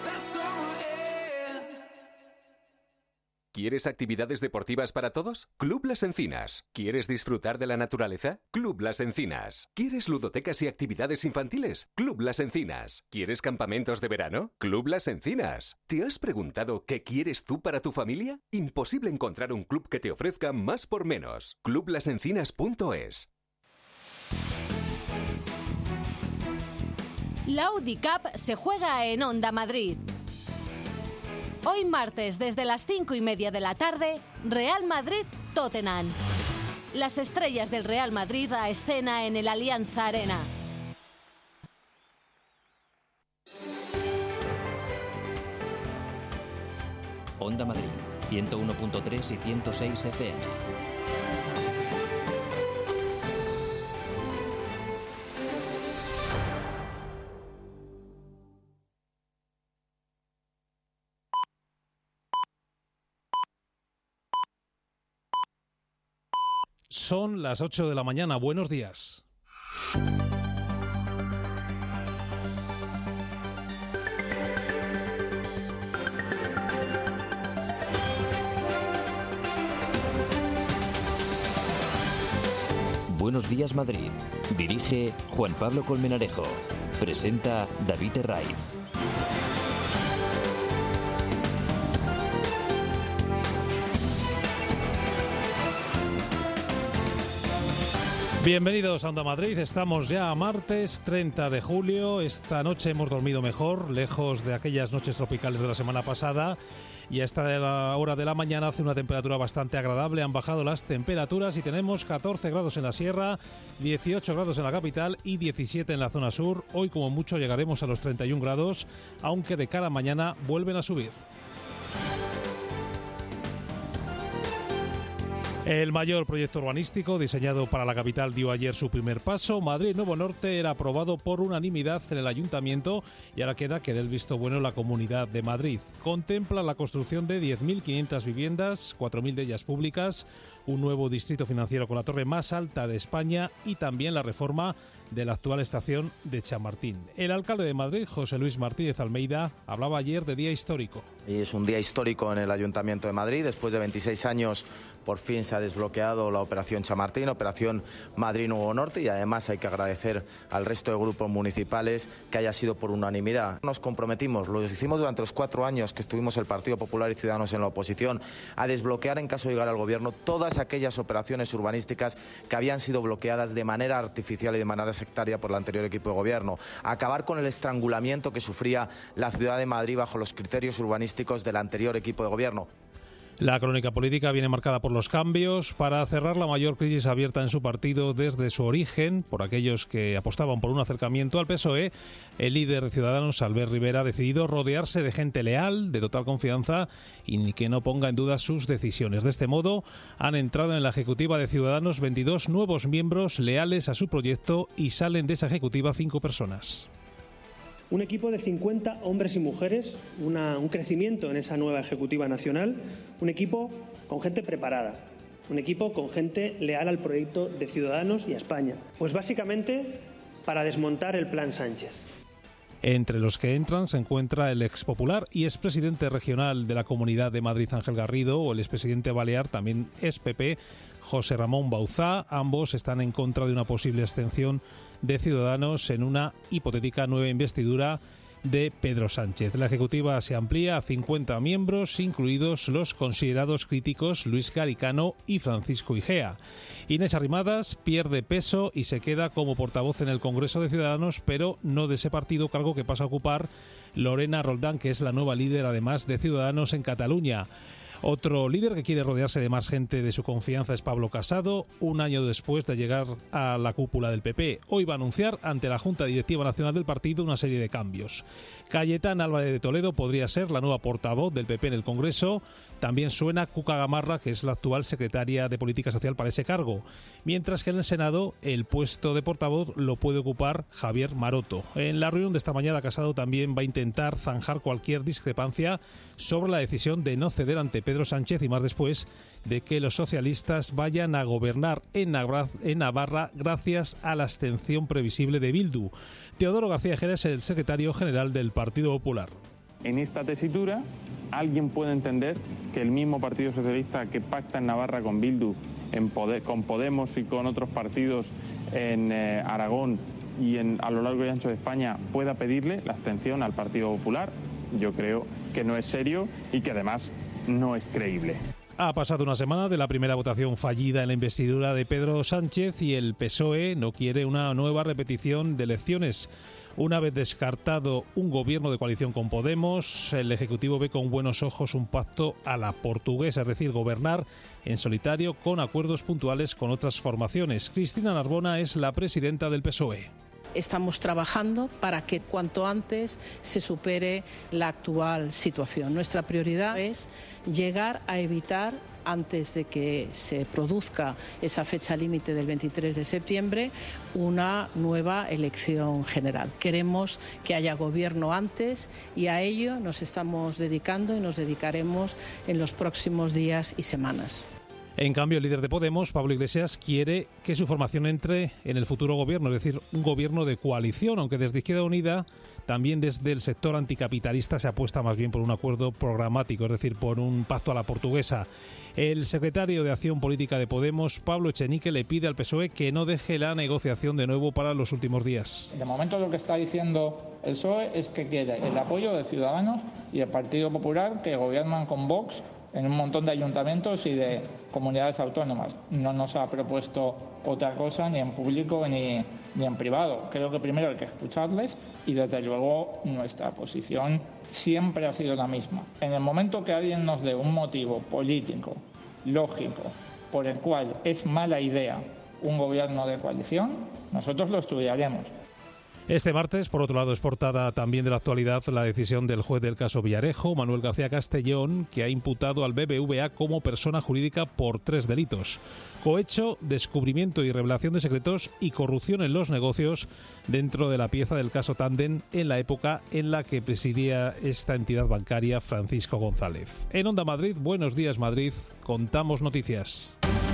¿Quieres actividades deportivas para todos? Club Las Encinas. ¿Quieres disfrutar de la naturaleza? Club Las Encinas. ¿Quieres ludotecas y actividades infantiles? Club Las Encinas. ¿Quieres campamentos de verano? Club Las Encinas. ¿Te has preguntado qué quieres tú para tu familia? Imposible encontrar un club que te ofrezca más por menos. clublasencinas.es. La Audi Cup se juega en Onda Madrid. Hoy martes, desde las 5:30 de la tarde, Real Madrid-Tottenham. Las estrellas del Real Madrid a escena en el Allianz Arena. Onda Madrid, 101.3 y 106 FM. Son las 8 de la mañana. Buenos días. Buenos días, Madrid. Dirige Juan Pablo Colmenarejo. Presenta David Herraiz. Bienvenidos a Onda Madrid, estamos ya a martes 30 de julio, esta noche hemos dormido mejor, lejos de aquellas noches tropicales de la semana pasada, y a esta hora de la mañana hace una temperatura bastante agradable, han bajado las temperaturas y tenemos 14 grados en la sierra, 18 grados en la capital y 17 en la zona sur. Hoy como mucho llegaremos a los 31 grados, aunque de cara a mañana vuelven a subir. El mayor proyecto urbanístico diseñado para la capital dio ayer su primer paso. Madrid Nuevo Norte era aprobado por unanimidad en el Ayuntamiento y ahora queda que dé el visto bueno la Comunidad de Madrid. Contempla la construcción de 10.500 viviendas, 4.000 de ellas públicas, un nuevo distrito financiero con la torre más alta de España y también la reforma de la actual estación de Chamartín. El alcalde de Madrid, José Luis Martínez Almeida, hablaba ayer de día histórico. Y es un día histórico en el Ayuntamiento de Madrid. Después de 26 años, por fin se ha desbloqueado la operación Chamartín, operación Madrid Nuevo Norte, y además hay que agradecer al resto de grupos municipales que haya sido por unanimidad. Nos comprometimos, lo hicimos durante los 4 años que estuvimos el Partido Popular y Ciudadanos en la oposición, a desbloquear en caso de llegar al gobierno todas aquellas operaciones urbanísticas que habían sido bloqueadas de manera artificial y de manera sectaria por el anterior equipo de gobierno, a acabar con el estrangulamiento que sufría la ciudad de Madrid bajo los criterios urbanísticos del anterior equipo de gobierno. La crónica política viene marcada por los cambios para cerrar la mayor crisis abierta en su partido desde su origen, por aquellos que apostaban por un acercamiento al PSOE. El líder de Ciudadanos, Albert Rivera, ha decidido rodearse de gente leal, de total confianza y que no ponga en duda sus decisiones. De este modo, han entrado en la ejecutiva de Ciudadanos 22 nuevos miembros leales a su proyecto y salen de esa ejecutiva 5 personas. Un equipo de 50 hombres y mujeres, un crecimiento en esa nueva Ejecutiva Nacional, un equipo con gente preparada, un equipo con gente leal al proyecto de Ciudadanos y a España. Pues básicamente para desmontar el Plan Sánchez. Entre los que entran se encuentra el expopular y expresidente regional de la Comunidad de Madrid, Ángel Garrido, o el expresidente balear, también ex PP, José Ramón Bauzá. Ambos están en contra de una posible abstención de Ciudadanos en una hipotética nueva investidura de Pedro Sánchez. La ejecutiva se amplía a 50 miembros, incluidos los considerados críticos Luis Garicano y Francisco Igea. Inés Arrimadas pierde peso y se queda como portavoz en el Congreso de Ciudadanos, pero no de ese partido, cargo que pasa a ocupar Lorena Roldán, que es la nueva líder, además, de Ciudadanos en Cataluña. Otro líder que quiere rodearse de más gente de su confianza es Pablo Casado, un año después de llegar a la cúpula del PP. Hoy va a anunciar ante la Junta Directiva Nacional del partido una serie de cambios. Cayetana Álvarez de Toledo podría ser la nueva portavoz del PP en el Congreso. También suena Cuca Gamarra, que es la actual secretaria de Política Social para ese cargo. Mientras que en el Senado el puesto de portavoz lo puede ocupar Javier Maroto. En la reunión de esta mañana, Casado también va a intentar zanjar cualquier discrepancia sobre la decisión de no ceder ante Pedro Sánchez, y más después de que los socialistas vayan a gobernar en Navarra gracias a la abstención previsible de Bildu. Teodoro García Ejera es el secretario general del Partido Popular. En esta tesitura, alguien puede entender que el mismo Partido Socialista que pacta en Navarra con Bildu, con Podemos y con otros partidos en Aragón y a lo largo y ancho de España, pueda pedirle la abstención al Partido Popular. Yo creo que no es serio y que además no es creíble. Ha pasado una semana de la primera votación fallida en la investidura de Pedro Sánchez y el PSOE no quiere una nueva repetición de elecciones. Una vez descartado un gobierno de coalición con Podemos, el Ejecutivo ve con buenos ojos un pacto a la portuguesa, es decir, gobernar en solitario con acuerdos puntuales con otras formaciones. Cristina Narbona es la presidenta del PSOE. Estamos trabajando para que cuanto antes se supere la actual situación. Nuestra prioridad es llegar a evitar, antes de que se produzca esa fecha límite del 23 de septiembre, una nueva elección general. Queremos que haya gobierno antes y a ello nos estamos dedicando y nos dedicaremos en los próximos días y semanas. En cambio, el líder de Podemos, Pablo Iglesias, quiere que su formación entre en el futuro gobierno, es decir, un gobierno de coalición, aunque desde Izquierda Unida, también desde el sector anticapitalista, se apuesta más bien por un acuerdo programático, es decir, por un pacto a la portuguesa. El secretario de Acción Política de Podemos, Pablo Echenique, le pide al PSOE que no deje la negociación de nuevo para los últimos días. De momento lo que está diciendo el PSOE es que quiere el apoyo de Ciudadanos y el Partido Popular, que gobiernan con Vox en un montón de ayuntamientos y de comunidades autónomas. No nos ha propuesto otra cosa ni en público ni en privado. Creo que primero hay que escucharles y desde luego nuestra posición siempre ha sido la misma. En el momento que alguien nos dé un motivo político, lógico, por el cual es mala idea un gobierno de coalición, nosotros lo estudiaremos. Este martes, por otro lado, es portada también de la actualidad la decisión del juez del caso Villarejo, Manuel García Castellón, que ha imputado al BBVA como persona jurídica por 3 delitos: cohecho, descubrimiento y revelación de secretos y corrupción en los negocios dentro de la pieza del caso Tandem en la época en la que presidía esta entidad bancaria Francisco González. En Onda Madrid, Buenos Días Madrid, contamos noticias.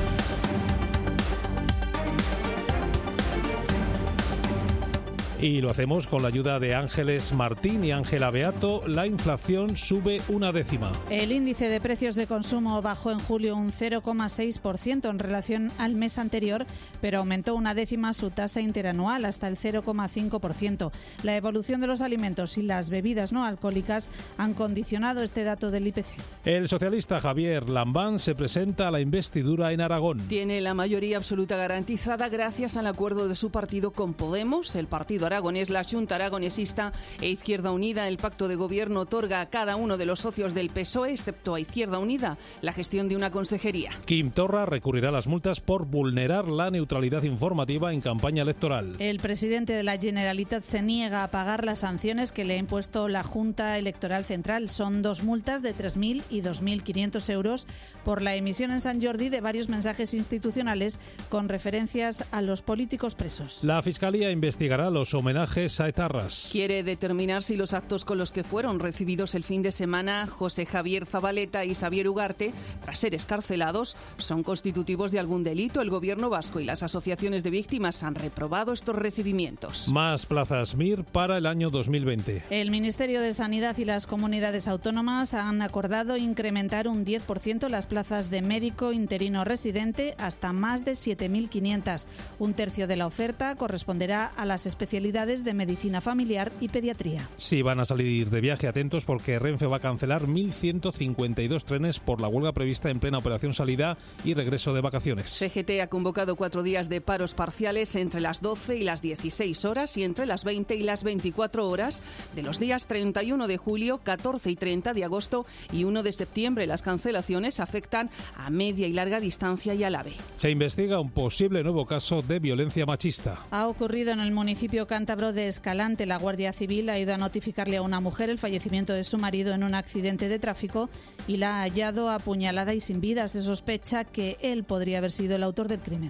Y lo hacemos con la ayuda de Ángeles Martín y Ángela Beato. La inflación sube 1/10. El índice de precios de consumo bajó en julio un 0,6% en relación al mes anterior, pero aumentó 1/10 su tasa interanual hasta el 0,5%. La evolución de los alimentos y las bebidas no alcohólicas han condicionado este dato del IPC. El socialista Javier Lambán se presenta a la investidura en Aragón. Tiene la mayoría absoluta garantizada gracias al acuerdo de su partido con Podemos, el partido aragonés, la Xunta Aragonesista e Izquierda Unida. El pacto de gobierno otorga a cada uno de los socios del PSOE, excepto a Izquierda Unida, la gestión de una consejería. Quim Torra recurrirá a las multas por vulnerar la neutralidad informativa en campaña electoral. El presidente de la Generalitat se niega a pagar las sanciones que le ha impuesto la Junta Electoral Central. Son 2 multas de 3.000 y 2.500 euros por la emisión en Sant Jordi de varios mensajes institucionales con referencias a los políticos presos. La Fiscalía investigará los homenajes a etarras. Quiere determinar si los actos con los que fueron recibidos el fin de semana José Javier Zabaleta y Xavier Ugarte, tras ser excarcelados, son constitutivos de algún delito. El Gobierno vasco y las asociaciones de víctimas han reprobado estos recibimientos. Más plazas MIR para el año 2020. El Ministerio de Sanidad y las comunidades autónomas han acordado incrementar un 10% las plazas de médico interino residente hasta más de 7.500. Un tercio de la oferta corresponderá a las especialidades de medicina familiar y pediatría. Sí, van a salir de viaje, atentos, porque Renfe va a cancelar 1.152 trenes por la huelga prevista en plena operación salida y regreso de vacaciones. CGT ha convocado 4 días de paros parciales entre las 12 y las 16 horas y entre las 20 y las 24 horas de los días 31 de julio, 14 y 30 de agosto y 1 de septiembre. Las cancelaciones afectan a media y larga distancia y al AVE. Se investiga un posible nuevo caso de violencia machista. Ha ocurrido en el municipio cántabro de Escalante. La Guardia Civil ha ido a notificarle a una mujer el fallecimiento de su marido en un accidente de tráfico y la ha hallado apuñalada y sin vida. Se sospecha que él podría haber sido el autor del crimen.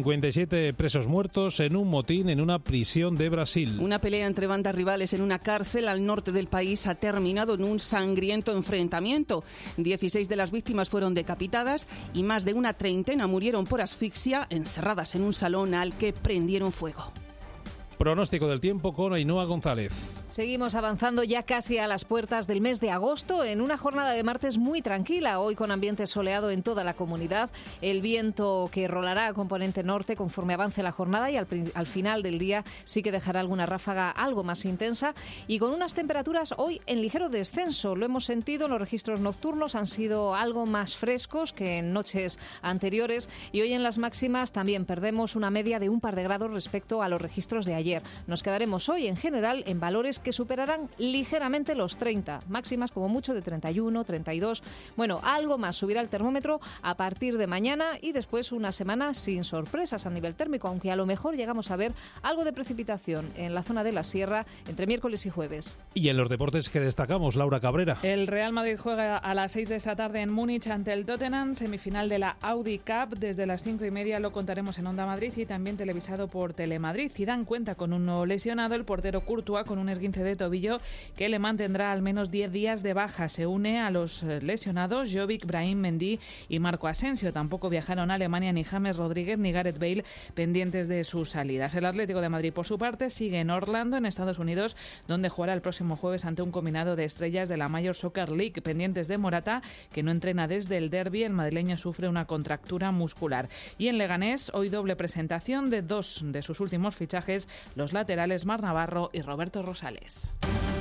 57 presos muertos en un motín en una prisión de Brasil. Una pelea entre bandas rivales en una cárcel al norte del país ha terminado en un sangriento enfrentamiento. 16 de las víctimas fueron decapitadas y más de una treintena murieron por asfixia encerradas en un salón al que prendieron fuego. Pronóstico del tiempo con Ainhoa González. Seguimos avanzando ya casi a las puertas del mes de agosto en una jornada de martes muy tranquila, hoy con ambiente soleado en toda la comunidad, el viento que rolará a componente norte conforme avance la jornada y al final del día sí que dejará alguna ráfaga algo más intensa y con unas temperaturas hoy en ligero descenso. Lo hemos sentido, los registros nocturnos han sido algo más frescos que en noches anteriores y hoy en las máximas también perdemos una media de un par de grados respecto a los registros de ayer. Nos quedaremos hoy en general en valores que superarán ligeramente los 30, máximas como mucho de 31, 32. Bueno, algo más subirá el termómetro a partir de mañana y después una semana sin sorpresas a nivel térmico, aunque a lo mejor llegamos a ver algo de precipitación en la zona de la sierra entre miércoles y jueves. Y en los deportes que destacamos, Laura Cabrera. El Real Madrid juega a las 6 de esta tarde en Múnich ante el Tottenham, semifinal de la Audi Cup. Desde las 5:30 lo contaremos en Onda Madrid y también televisado por Telemadrid. Zidane cuenta con un nuevo lesionado, el portero Courtois, con un esguince de tobillo que le mantendrá al menos 10 días de baja. Se une a los lesionados Jovic, Brahim Mendy y Marco Asensio. Tampoco viajaron a Alemania ni James Rodríguez ni Gareth Bale, pendientes de sus salidas. El Atlético de Madrid, por su parte, sigue en Orlando, en Estados Unidos, donde jugará el próximo jueves ante un combinado de estrellas de la Major Soccer League, pendientes de Morata, que no entrena desde el derbi. El madrileño sufre una contractura muscular. Y en Leganés, hoy doble presentación de 2 de sus últimos fichajes, los laterales Mar Navarro y Roberto Rosales.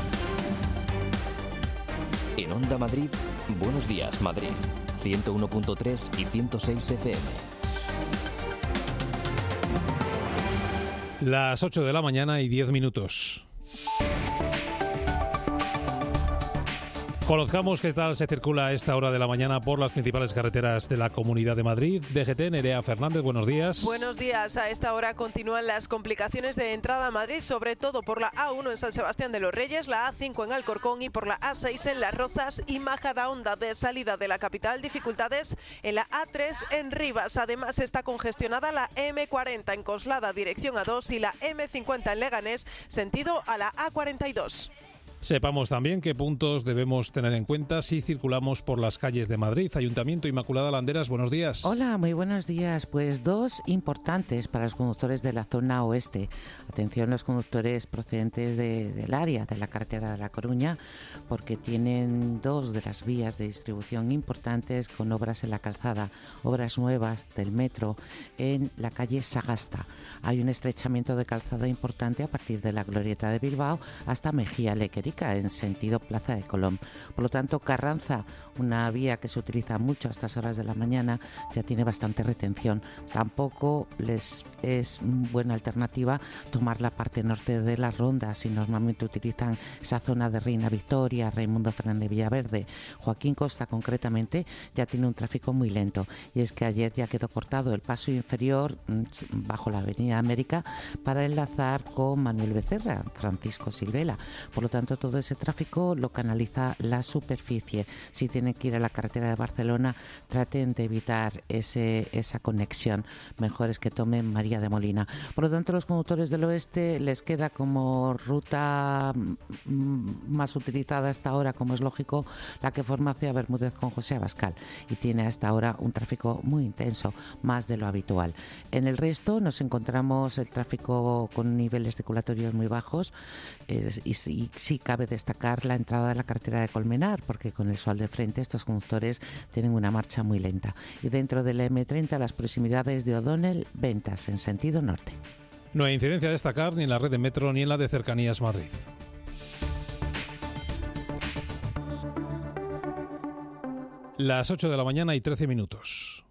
En Onda Madrid, Buenos Días Madrid, 101.3 y 106 FM. Las 8 de la mañana y 10 minutos. Conozcamos qué tal se circula a esta hora de la mañana por las principales carreteras de la Comunidad de Madrid. DGT, Nerea Fernández, buenos días. Buenos días. A esta hora continúan las complicaciones de entrada a Madrid, sobre todo por la A1 en San Sebastián de los Reyes, la A5 en Alcorcón y por la A6 en Las Rozas y Majadahonda. De salida de la capital, dificultades en la A3 en Rivas. Además está congestionada la M40 en Coslada, dirección A2, y la M50 en Leganés, sentido a la A42. Sepamos también qué puntos debemos tener en cuenta si circulamos por las calles de Madrid. Ayuntamiento, Inmaculada Landeras, buenos días. Hola, muy buenos días. Pues 2 importantes para los conductores de la zona oeste. Atención los conductores procedentes del área de la carretera de La Coruña, porque tienen 2 de las vías de distribución importantes con obras en la calzada, obras nuevas del metro en la calle Sagasta. Hay un estrechamiento de calzada importante a partir de la Glorieta de Bilbao hasta Mejía Lequerí, en sentido Plaza de Colón. Por lo tanto, Carranza, una vía que se utiliza mucho a estas horas de la mañana, ya tiene bastante retención. Tampoco les es buena alternativa tomar la parte norte de las rondas, si normalmente utilizan esa zona de Reina Victoria, Raimundo Fernández Villaverde. Joaquín Costa, concretamente, ya tiene un tráfico muy lento. Y es que ayer ya quedó cortado el paso inferior bajo la Avenida América para enlazar con Manuel Becerra, Francisco Silvela. Por lo tanto, todo ese tráfico lo canaliza la superficie. Si tienen que ir a la carretera de Barcelona, traten de evitar esa conexión. Mejor es que tomen María de Molina. Por lo tanto, los conductores del oeste les queda como ruta más utilizada hasta ahora, como es lógico, la que forma hacia Bermúdez con José Abascal, y tiene hasta ahora un tráfico muy intenso, más de lo habitual. En el resto nos encontramos el tráfico con niveles circulatorios muy bajos, y sí cabe destacar la entrada de la carretera de Colmenar, porque con el sol de frente estos conductores tienen una marcha muy lenta. Y dentro de la M30, las proximidades de O'Donnell, Ventas en sentido norte. No hay incidencia a destacar ni en la red de metro ni en la de Cercanías Madrid. Las 8 de la mañana y 13 minutos.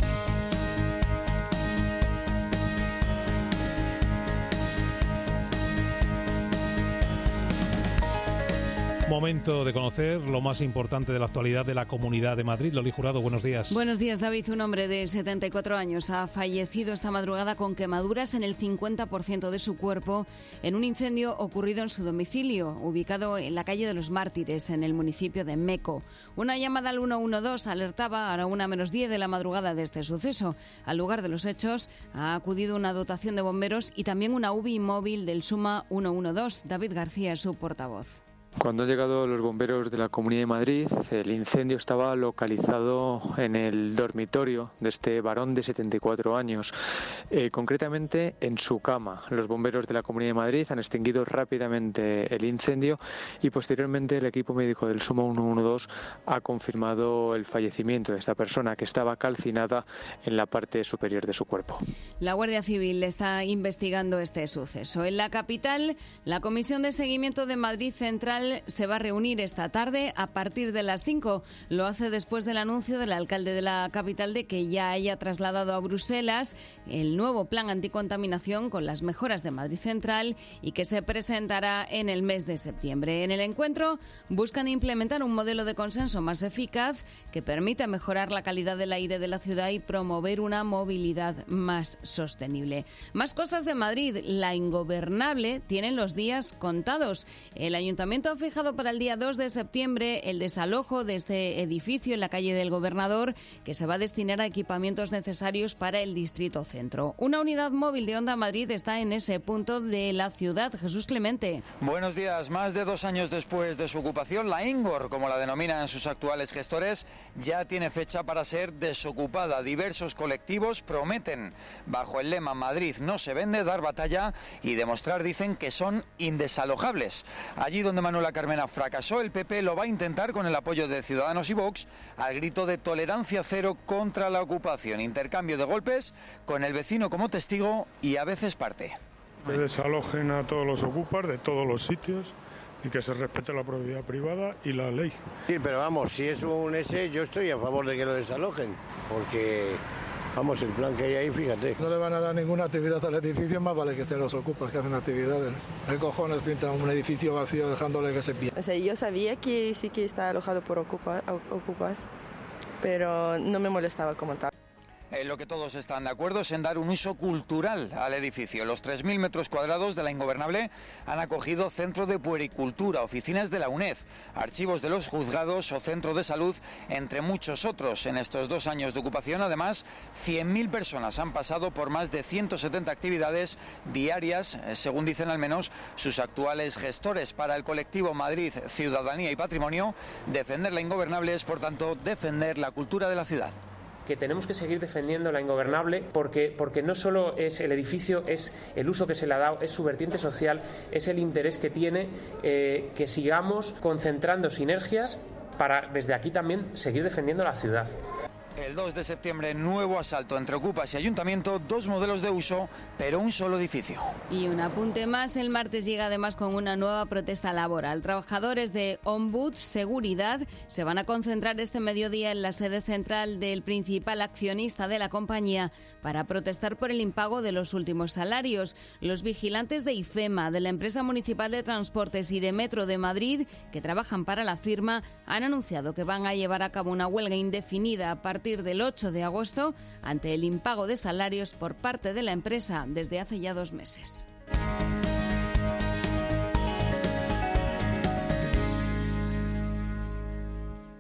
Momento de conocer lo más importante de la actualidad de la Comunidad de Madrid. Loli Jurado, buenos días. Buenos días, David. Un hombre de 74 años ha fallecido esta madrugada con quemaduras en el 50% de su cuerpo en un incendio ocurrido en su domicilio, ubicado en la calle de los Mártires, en el municipio de Meco. Una llamada al 112 alertaba a la 1:10 de la madrugada de este suceso. Al lugar de los hechos ha acudido una dotación de bomberos y también una UBI móvil del SUMA 112. David García es su portavoz. Cuando han llegado los bomberos de la Comunidad de Madrid, el incendio estaba localizado en el dormitorio de este varón de 74 años, concretamente en su cama. Los bomberos de la Comunidad de Madrid han extinguido rápidamente el incendio y posteriormente el equipo médico del SUMA 112 ha confirmado el fallecimiento de esta persona, que estaba calcinada en la parte superior de su cuerpo. La Guardia Civil está investigando este suceso. En la capital, la Comisión de Seguimiento de Madrid Central se va a reunir esta tarde a partir de las 5. Lo hace después del anuncio del alcalde de la capital de que ya haya trasladado a Bruselas el nuevo plan anticontaminación con las mejoras de Madrid Central y que se presentará en el mes de septiembre. En el encuentro buscan implementar un modelo de consenso más eficaz que permita mejorar la calidad del aire de la ciudad y promover una movilidad más sostenible. Más cosas de Madrid. La Ingobernable tiene los días contados. El Ayuntamiento ha fijado para el día 2 de septiembre el desalojo de este edificio en la calle del Gobernador, que se va a destinar a equipamientos necesarios para el Distrito Centro. Una unidad móvil de Onda Madrid está en ese punto de la ciudad. Jesús Clemente. Buenos días. Más de 2 años después de su ocupación, la Ingor, como la denominan sus actuales gestores, ya tiene fecha para ser desocupada. Diversos colectivos prometen, bajo el lema Madrid no se vende, dar batalla y demostrar, dicen, que son indesalojables. Allí donde Manuela Carmena fracasó, el PP lo va a intentar con el apoyo de Ciudadanos y Vox al grito de tolerancia cero contra la ocupación. Intercambio de golpes con el vecino como testigo y a veces parte. Que desalojen a todos los ocupas de todos los sitios y que se respete la propiedad privada y la ley. Sí, pero vamos, si es un ese, yo estoy a favor de que lo desalojen, porque... Vamos, el plan que hay ahí, fíjate. No le van a dar ninguna actividad al edificio, más vale que estén los ocupas que hacen actividades. ¿Qué cojones pintan un edificio vacío dejándole que se pierda? O sea, yo sabía que sí que está alojado por ocupas, pero no me molestaba como tal. En lo que todos están de acuerdo es en dar un uso cultural al edificio. Los 3.000 metros cuadrados de la Ingobernable han acogido centro de puericultura, oficinas de la UNED, archivos de los juzgados o centro de salud, entre muchos otros. En estos 2 años de ocupación, además, 100.000 personas han pasado por más de 170 actividades diarias, según dicen al menos sus actuales gestores. Para el colectivo Madrid, Ciudadanía y Patrimonio, defender la Ingobernable es, por tanto, defender la cultura de la ciudad. Que tenemos que seguir defendiendo la Ingobernable porque no solo es el edificio, es el uso que se le ha dado, es su vertiente social, es el interés que tiene, que sigamos concentrando sinergias para desde aquí también seguir defendiendo la ciudad. El 2 de septiembre, nuevo asalto entre ocupas y ayuntamiento, 2 modelos de uso, pero un solo edificio. Y un apunte más, el martes llega además con una nueva protesta laboral. Trabajadores de Ombuds Seguridad se van a concentrar este mediodía en la sede central del principal accionista de la compañía para protestar por el impago de los últimos salarios. Los vigilantes de IFEMA, de la empresa municipal de transportes y de Metro de Madrid, que trabajan para la firma, han anunciado que van a llevar a cabo una huelga indefinida a partir del 8 de agosto ante el impago de salarios por parte de la empresa desde hace ya 2 meses.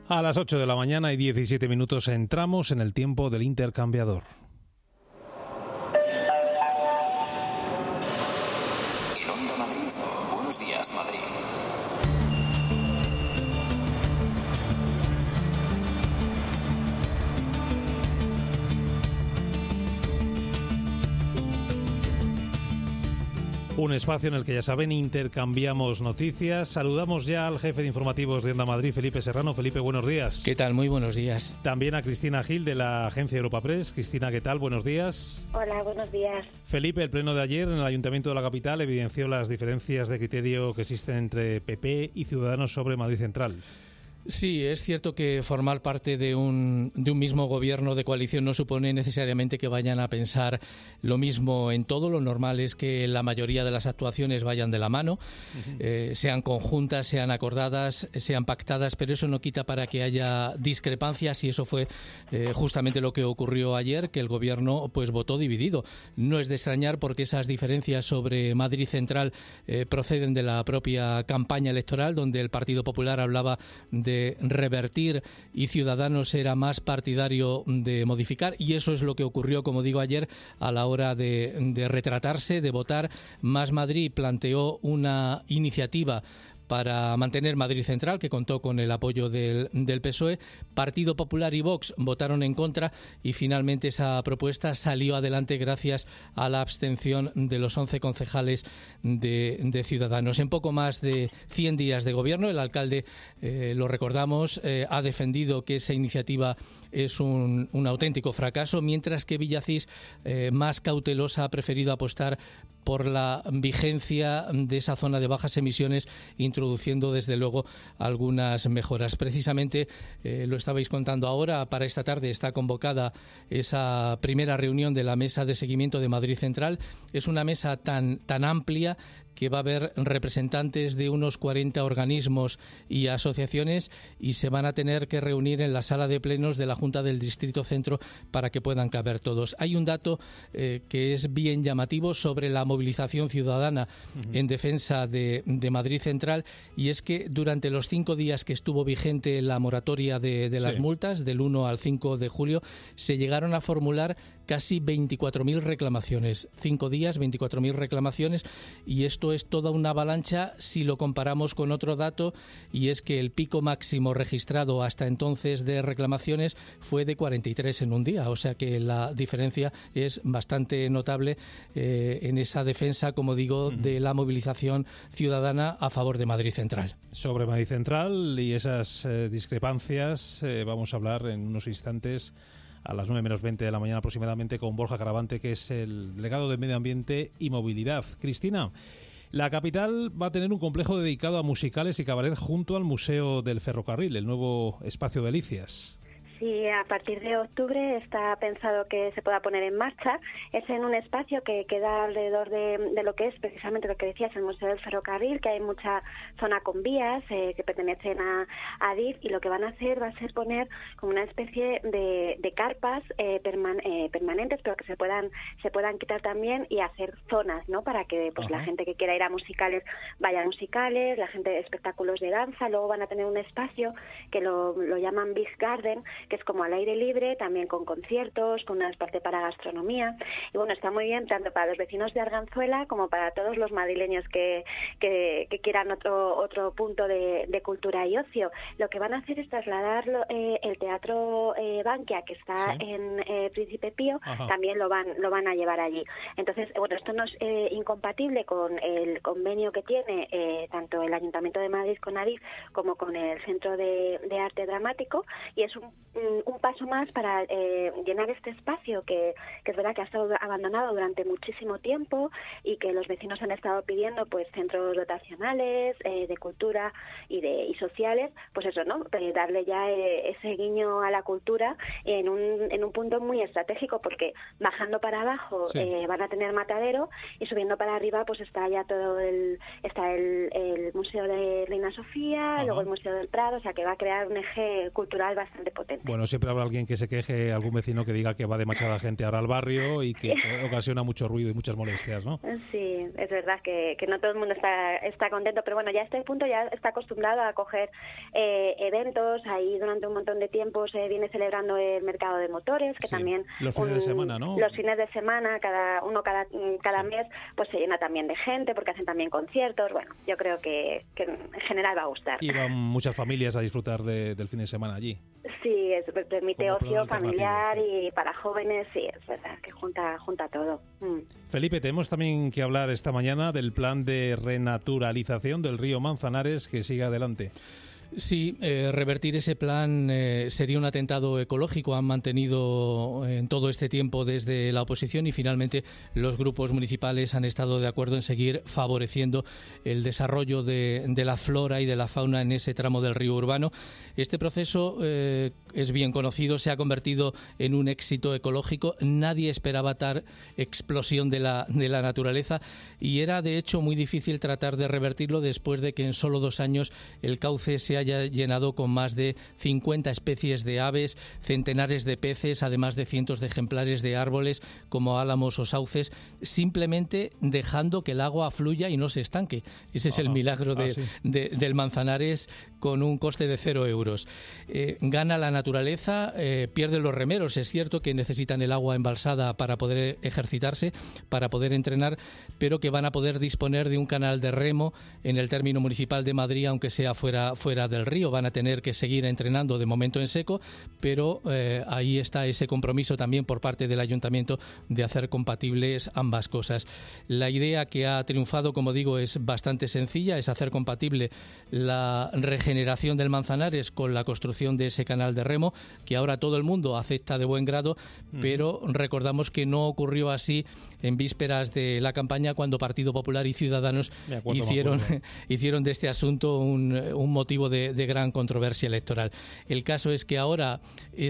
A las 8 de la mañana y 17 minutos entramos en el tiempo del intercambiador. En Onda Madrid, buenos días, Madrid. Un espacio en el que, ya saben, intercambiamos noticias. Saludamos ya al jefe de informativos de Onda Madrid, Felipe Serrano. Felipe, buenos días. ¿Qué tal? Muy buenos días. También a Cristina Gil, de la agencia Europa Press. Cristina, ¿qué tal? Buenos días. Hola, buenos días. Felipe, el pleno de ayer en el Ayuntamiento de la capital evidenció las diferencias de criterio que existen entre PP y Ciudadanos sobre Madrid Central. Sí, es cierto que formar parte de un mismo gobierno de coalición no supone necesariamente que vayan a pensar lo mismo en todo. Lo normal es que la mayoría de las actuaciones vayan de la mano, sean conjuntas, sean acordadas, sean pactadas, pero eso no quita para que haya discrepancias, y eso fue justamente lo que ocurrió ayer, que el gobierno pues votó dividido. No es de extrañar, porque esas diferencias sobre Madrid Central proceden de la propia campaña electoral, donde el Partido Popular hablaba de revertir y Ciudadanos era más partidario de modificar, y eso es lo que ocurrió, como digo, ayer a la hora de retratarse, de votar. Más Madrid planteó una iniciativa para mantener Madrid Central, que contó con el apoyo del PSOE. Partido Popular y Vox votaron en contra, y finalmente esa propuesta salió adelante gracias a la abstención de los 11 concejales de Ciudadanos. En poco más de 100 días de gobierno, el alcalde, lo recordamos, ha defendido que esa iniciativa es un auténtico fracaso, mientras que Villacís, más cautelosa, ha preferido apostar por la vigencia de esa zona de bajas emisiones, introduciendo desde luego algunas mejoras. Precisamente, lo estabais contando ahora, para esta tarde está convocada esa primera reunión de la mesa de seguimiento de Madrid Central. Es una mesa tan amplia que va a haber representantes de unos 40 organismos y asociaciones, y se van a tener que reunir en la sala de plenos de la Junta del Distrito Centro para que puedan caber todos. Hay un dato que es bien llamativo sobre la movilización ciudadana en defensa de Madrid Central, y es que durante los 5 días que estuvo vigente la moratoria de las multas, del 1 al 5 de julio, se llegaron a formular casi 24.000 reclamaciones. 5 días, 24.000 reclamaciones, y esto es toda una avalancha si lo comparamos con otro dato, y es que el pico máximo registrado hasta entonces de reclamaciones fue de 43 en un día, o sea que la diferencia es bastante notable en esa defensa, como digo, de la movilización ciudadana a favor de Madrid Central. Sobre Madrid Central y esas discrepancias vamos a hablar en unos instantes, a las 9 menos 20 de la mañana aproximadamente, con Borja Caravante, que es el delegado de Medio Ambiente y Movilidad. Cristina, la capital va a tener un complejo dedicado a musicales y cabaret junto al Museo del Ferrocarril, el nuevo espacio Delicias. Sí, a partir de octubre está pensado que se pueda poner en marcha. Es en un espacio que queda alrededor de lo que es precisamente lo que decías, el Museo del Ferrocarril, que hay mucha zona con vías que pertenecen a Adif, y lo que van a hacer va a ser poner como una especie de carpas permanentes, pero que se puedan quitar también, y hacer zonas, ¿no? Para que pues la gente que quiera ir a musicales vaya a musicales, la gente de espectáculos de danza. Luego van a tener un espacio que lo llaman Big Garden, que es como al aire libre, también con conciertos, con una parte para gastronomía. Y bueno, está muy bien tanto para los vecinos de Arganzuela como para todos los madrileños que quieran otro punto de cultura y ocio. Lo que van a hacer es trasladar el Teatro Bankia, que está en Príncipe Pío, también lo van a llevar allí. Entonces, bueno, esto no es incompatible con el convenio que tiene tanto el Ayuntamiento de Madrid con Adif como con el Centro de Arte Dramático, y es un paso más para llenar este espacio que es verdad que ha estado abandonado durante muchísimo tiempo, y que los vecinos han estado pidiendo pues centros dotacionales de cultura y sociales, pues eso, ¿no? Darle ya ese guiño a la cultura en un punto muy estratégico, porque bajando para abajo van a tener Matadero, y subiendo para arriba pues está ya el Museo de Reina Sofía, luego el Museo del Prado, o sea que va a crear un eje cultural bastante potente. Bueno, siempre habrá alguien que se queje, algún vecino que diga que va demasiada gente ahora al barrio y que ocasiona mucho ruido y muchas molestias, ¿no? Sí, es verdad que no todo el mundo está contento, pero bueno, ya a este punto ya está acostumbrado a coger eventos. Ahí durante un montón de tiempo se viene celebrando el mercado de motores, que también... Los fines de semana, ¿no? Los fines de semana, cada mes, pues se llena también de gente, porque hacen también conciertos. Bueno, yo creo que en general va a gustar. Y van muchas familias a disfrutar del fin de semana allí. Sí, permite ocio familiar y para jóvenes, sí, es verdad que junta todo. Felipe, tenemos también que hablar esta mañana del plan de renaturalización del río Manzanares que sigue adelante. Sí, revertir ese plan sería un atentado ecológico. Han mantenido en todo este tiempo desde la oposición y finalmente los grupos municipales han estado de acuerdo en seguir favoreciendo el desarrollo de la flora y de la fauna en ese tramo del río urbano. Este proceso es bien conocido, se ha convertido en un éxito ecológico. Nadie esperaba tal explosión de la naturaleza y era de hecho muy difícil tratar de revertirlo después de que en solo 2 años el cauce se haya llenado con más de 50 especies de aves, centenares de peces, además de cientos de ejemplares de árboles como álamos o sauces, simplemente dejando que el agua fluya y no se estanque. Ese es el milagro del Manzanares, con un coste de 0 euros. Gana la naturaleza, pierden los remeros. Es cierto que necesitan el agua embalsada para poder ejercitarse, para poder entrenar, pero que van a poder disponer de un canal de remo en el término municipal de Madrid, aunque sea fuera del río. Van a tener que seguir entrenando de momento en seco, pero ahí está ese compromiso también por parte del ayuntamiento de hacer compatibles ambas cosas. La idea que ha triunfado, como digo, es bastante sencilla, es hacer compatible la regeneración del Manzanares con la construcción de ese canal de remo, que ahora todo el mundo acepta de buen grado, pero recordamos que no ocurrió así en vísperas de la campaña, cuando Partido Popular y Ciudadanos hicieron de este asunto un motivo de gran controversia electoral. El caso es que ahora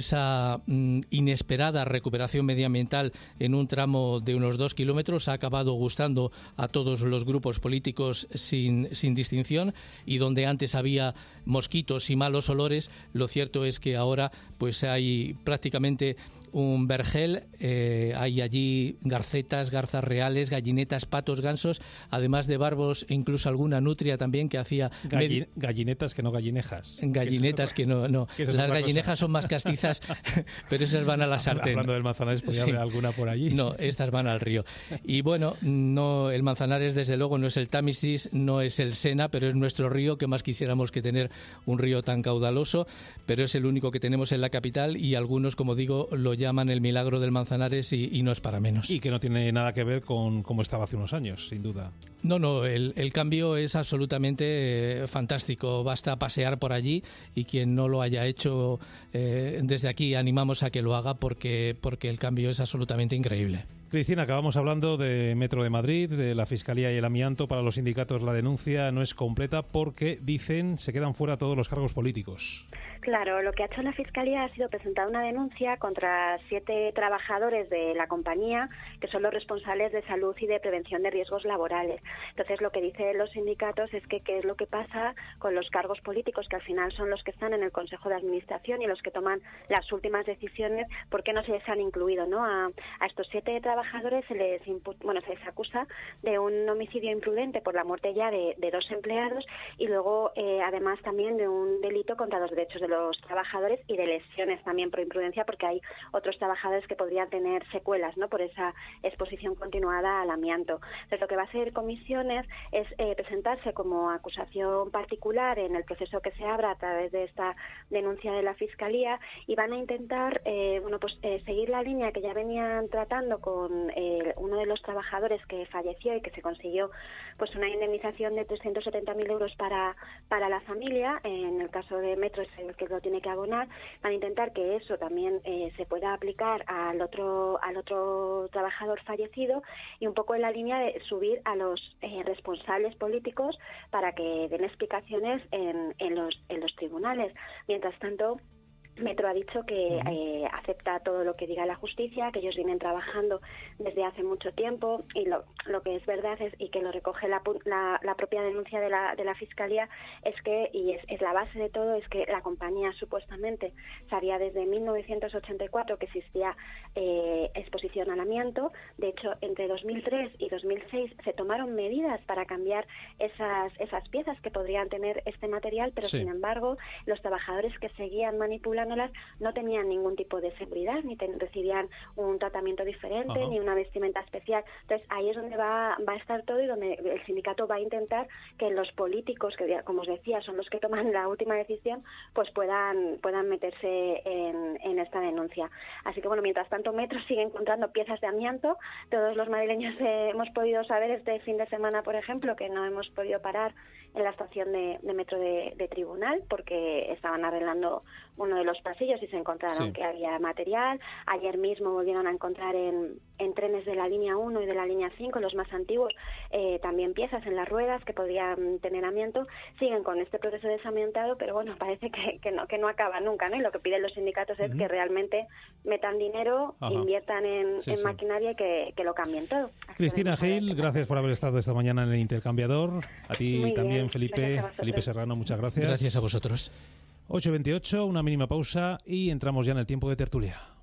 esa inesperada recuperación medioambiental en un tramo de unos 2 kilómetros ha acabado gustando a todos los grupos políticos sin distinción, y donde antes había mosquitos y malos olores, lo cierto es que ahora pues hay prácticamente un vergel, hay allí garcetas, garzas reales, gallinetas, patos, gansos, además de barbos e incluso alguna nutria también que hacía... Gallinetas que no gallinejas. Gallinetas que no. Las gallinejas son más castizas, pero esas van a la sartén. Hablando del Manzanares, ¿podría haber alguna por allí? No, estas van al río. Y bueno, no, el Manzanares desde luego no es el Támesis, no es el Sena, pero es nuestro río, que más quisiéramos que tener un río tan caudaloso, pero es el único que tenemos en la capital, y algunos, como digo, lo llaman el milagro del Manzanares y no es para menos. Y que no tiene nada que ver con cómo estaba hace unos años, sin duda. No, el cambio es absolutamente fantástico. Basta pasear por allí, y quien no lo haya hecho, desde aquí animamos a que lo haga, porque el cambio es absolutamente increíble. Cristina, acabamos hablando de Metro de Madrid, de la Fiscalía y el amianto. Para los sindicatos la denuncia no es completa porque, dicen, se quedan fuera todos los cargos políticos. Claro, lo que ha hecho la Fiscalía ha sido presentar una denuncia contra 7 trabajadores de la compañía, que son los responsables de salud y de prevención de riesgos laborales. Entonces, lo que dicen los sindicatos es que qué es lo que pasa con los cargos políticos, que al final son los que están en el Consejo de Administración y los que toman las últimas decisiones. ¿Por qué no se les han incluido, no? A estos 7 trabajadores se les acusa de un homicidio imprudente por la muerte ya de 2 empleados, y luego además también de un delito contra los derechos de los trabajadores y de lesiones también por imprudencia, porque hay otros trabajadores que podrían tener secuelas, ¿no?, por esa exposición continuada al amianto. Entonces, lo que va a hacer comisiones es presentarse como acusación particular en el proceso que se abra a través de esta denuncia de la Fiscalía, y van a intentar seguir la línea que ya venían tratando con uno de los trabajadores que falleció y que se consiguió pues una indemnización de 370.000 euros para la familia. En el caso de Metro es el que lo tiene que abonar. Van a intentar que eso también se pueda aplicar al otro trabajador fallecido, y un poco en la línea de subir a los responsables políticos para que den explicaciones en los tribunales. Mientras tanto, Metro ha dicho que acepta todo lo que diga la justicia, que ellos vienen trabajando desde hace mucho tiempo, y lo que es verdad es, y que lo recoge la propia denuncia de la Fiscalía, es que, y es la base de todo, es que la compañía supuestamente sabía desde 1984 que existía exposición al amianto. De hecho, entre 2003 y 2006 se tomaron medidas para cambiar esas piezas que podrían tener este material, pero sin embargo los trabajadores que seguían manipulándolas no tenían ningún tipo de seguridad, ni recibían un tratamiento diferente, ni una vestimenta especial. Entonces ahí es donde va a estar todo, y donde el sindicato va a intentar que los políticos, que como os decía son los que toman la última decisión, pues puedan meterse en esta denuncia. Así que bueno, mientras tanto Metro sigue encontrando piezas de amianto. Todos los madrileños hemos podido saber este fin de semana, por ejemplo, que no hemos podido parar en la estación de Metro de Tribunal porque estaban arreglando uno de los pasillos y se encontraron que había material. Ayer mismo volvieron a encontrar en trenes de la línea 1 y de la línea 5, los más antiguos, también piezas en las ruedas que podrían tener amianto. Siguen con este proceso de desamiantado, pero bueno, parece que no acaba nunca, ¿no? Y lo que piden los sindicatos es que realmente metan dinero, inviertan en maquinaria y que lo cambien todo. Cristina Gil, gracias por haber estado esta mañana en el Intercambiador. A ti muy también, bien. Felipe Serrano, muchas gracias. Gracias a vosotros. 8:28, una mínima pausa y entramos ya en el tiempo de tertulia.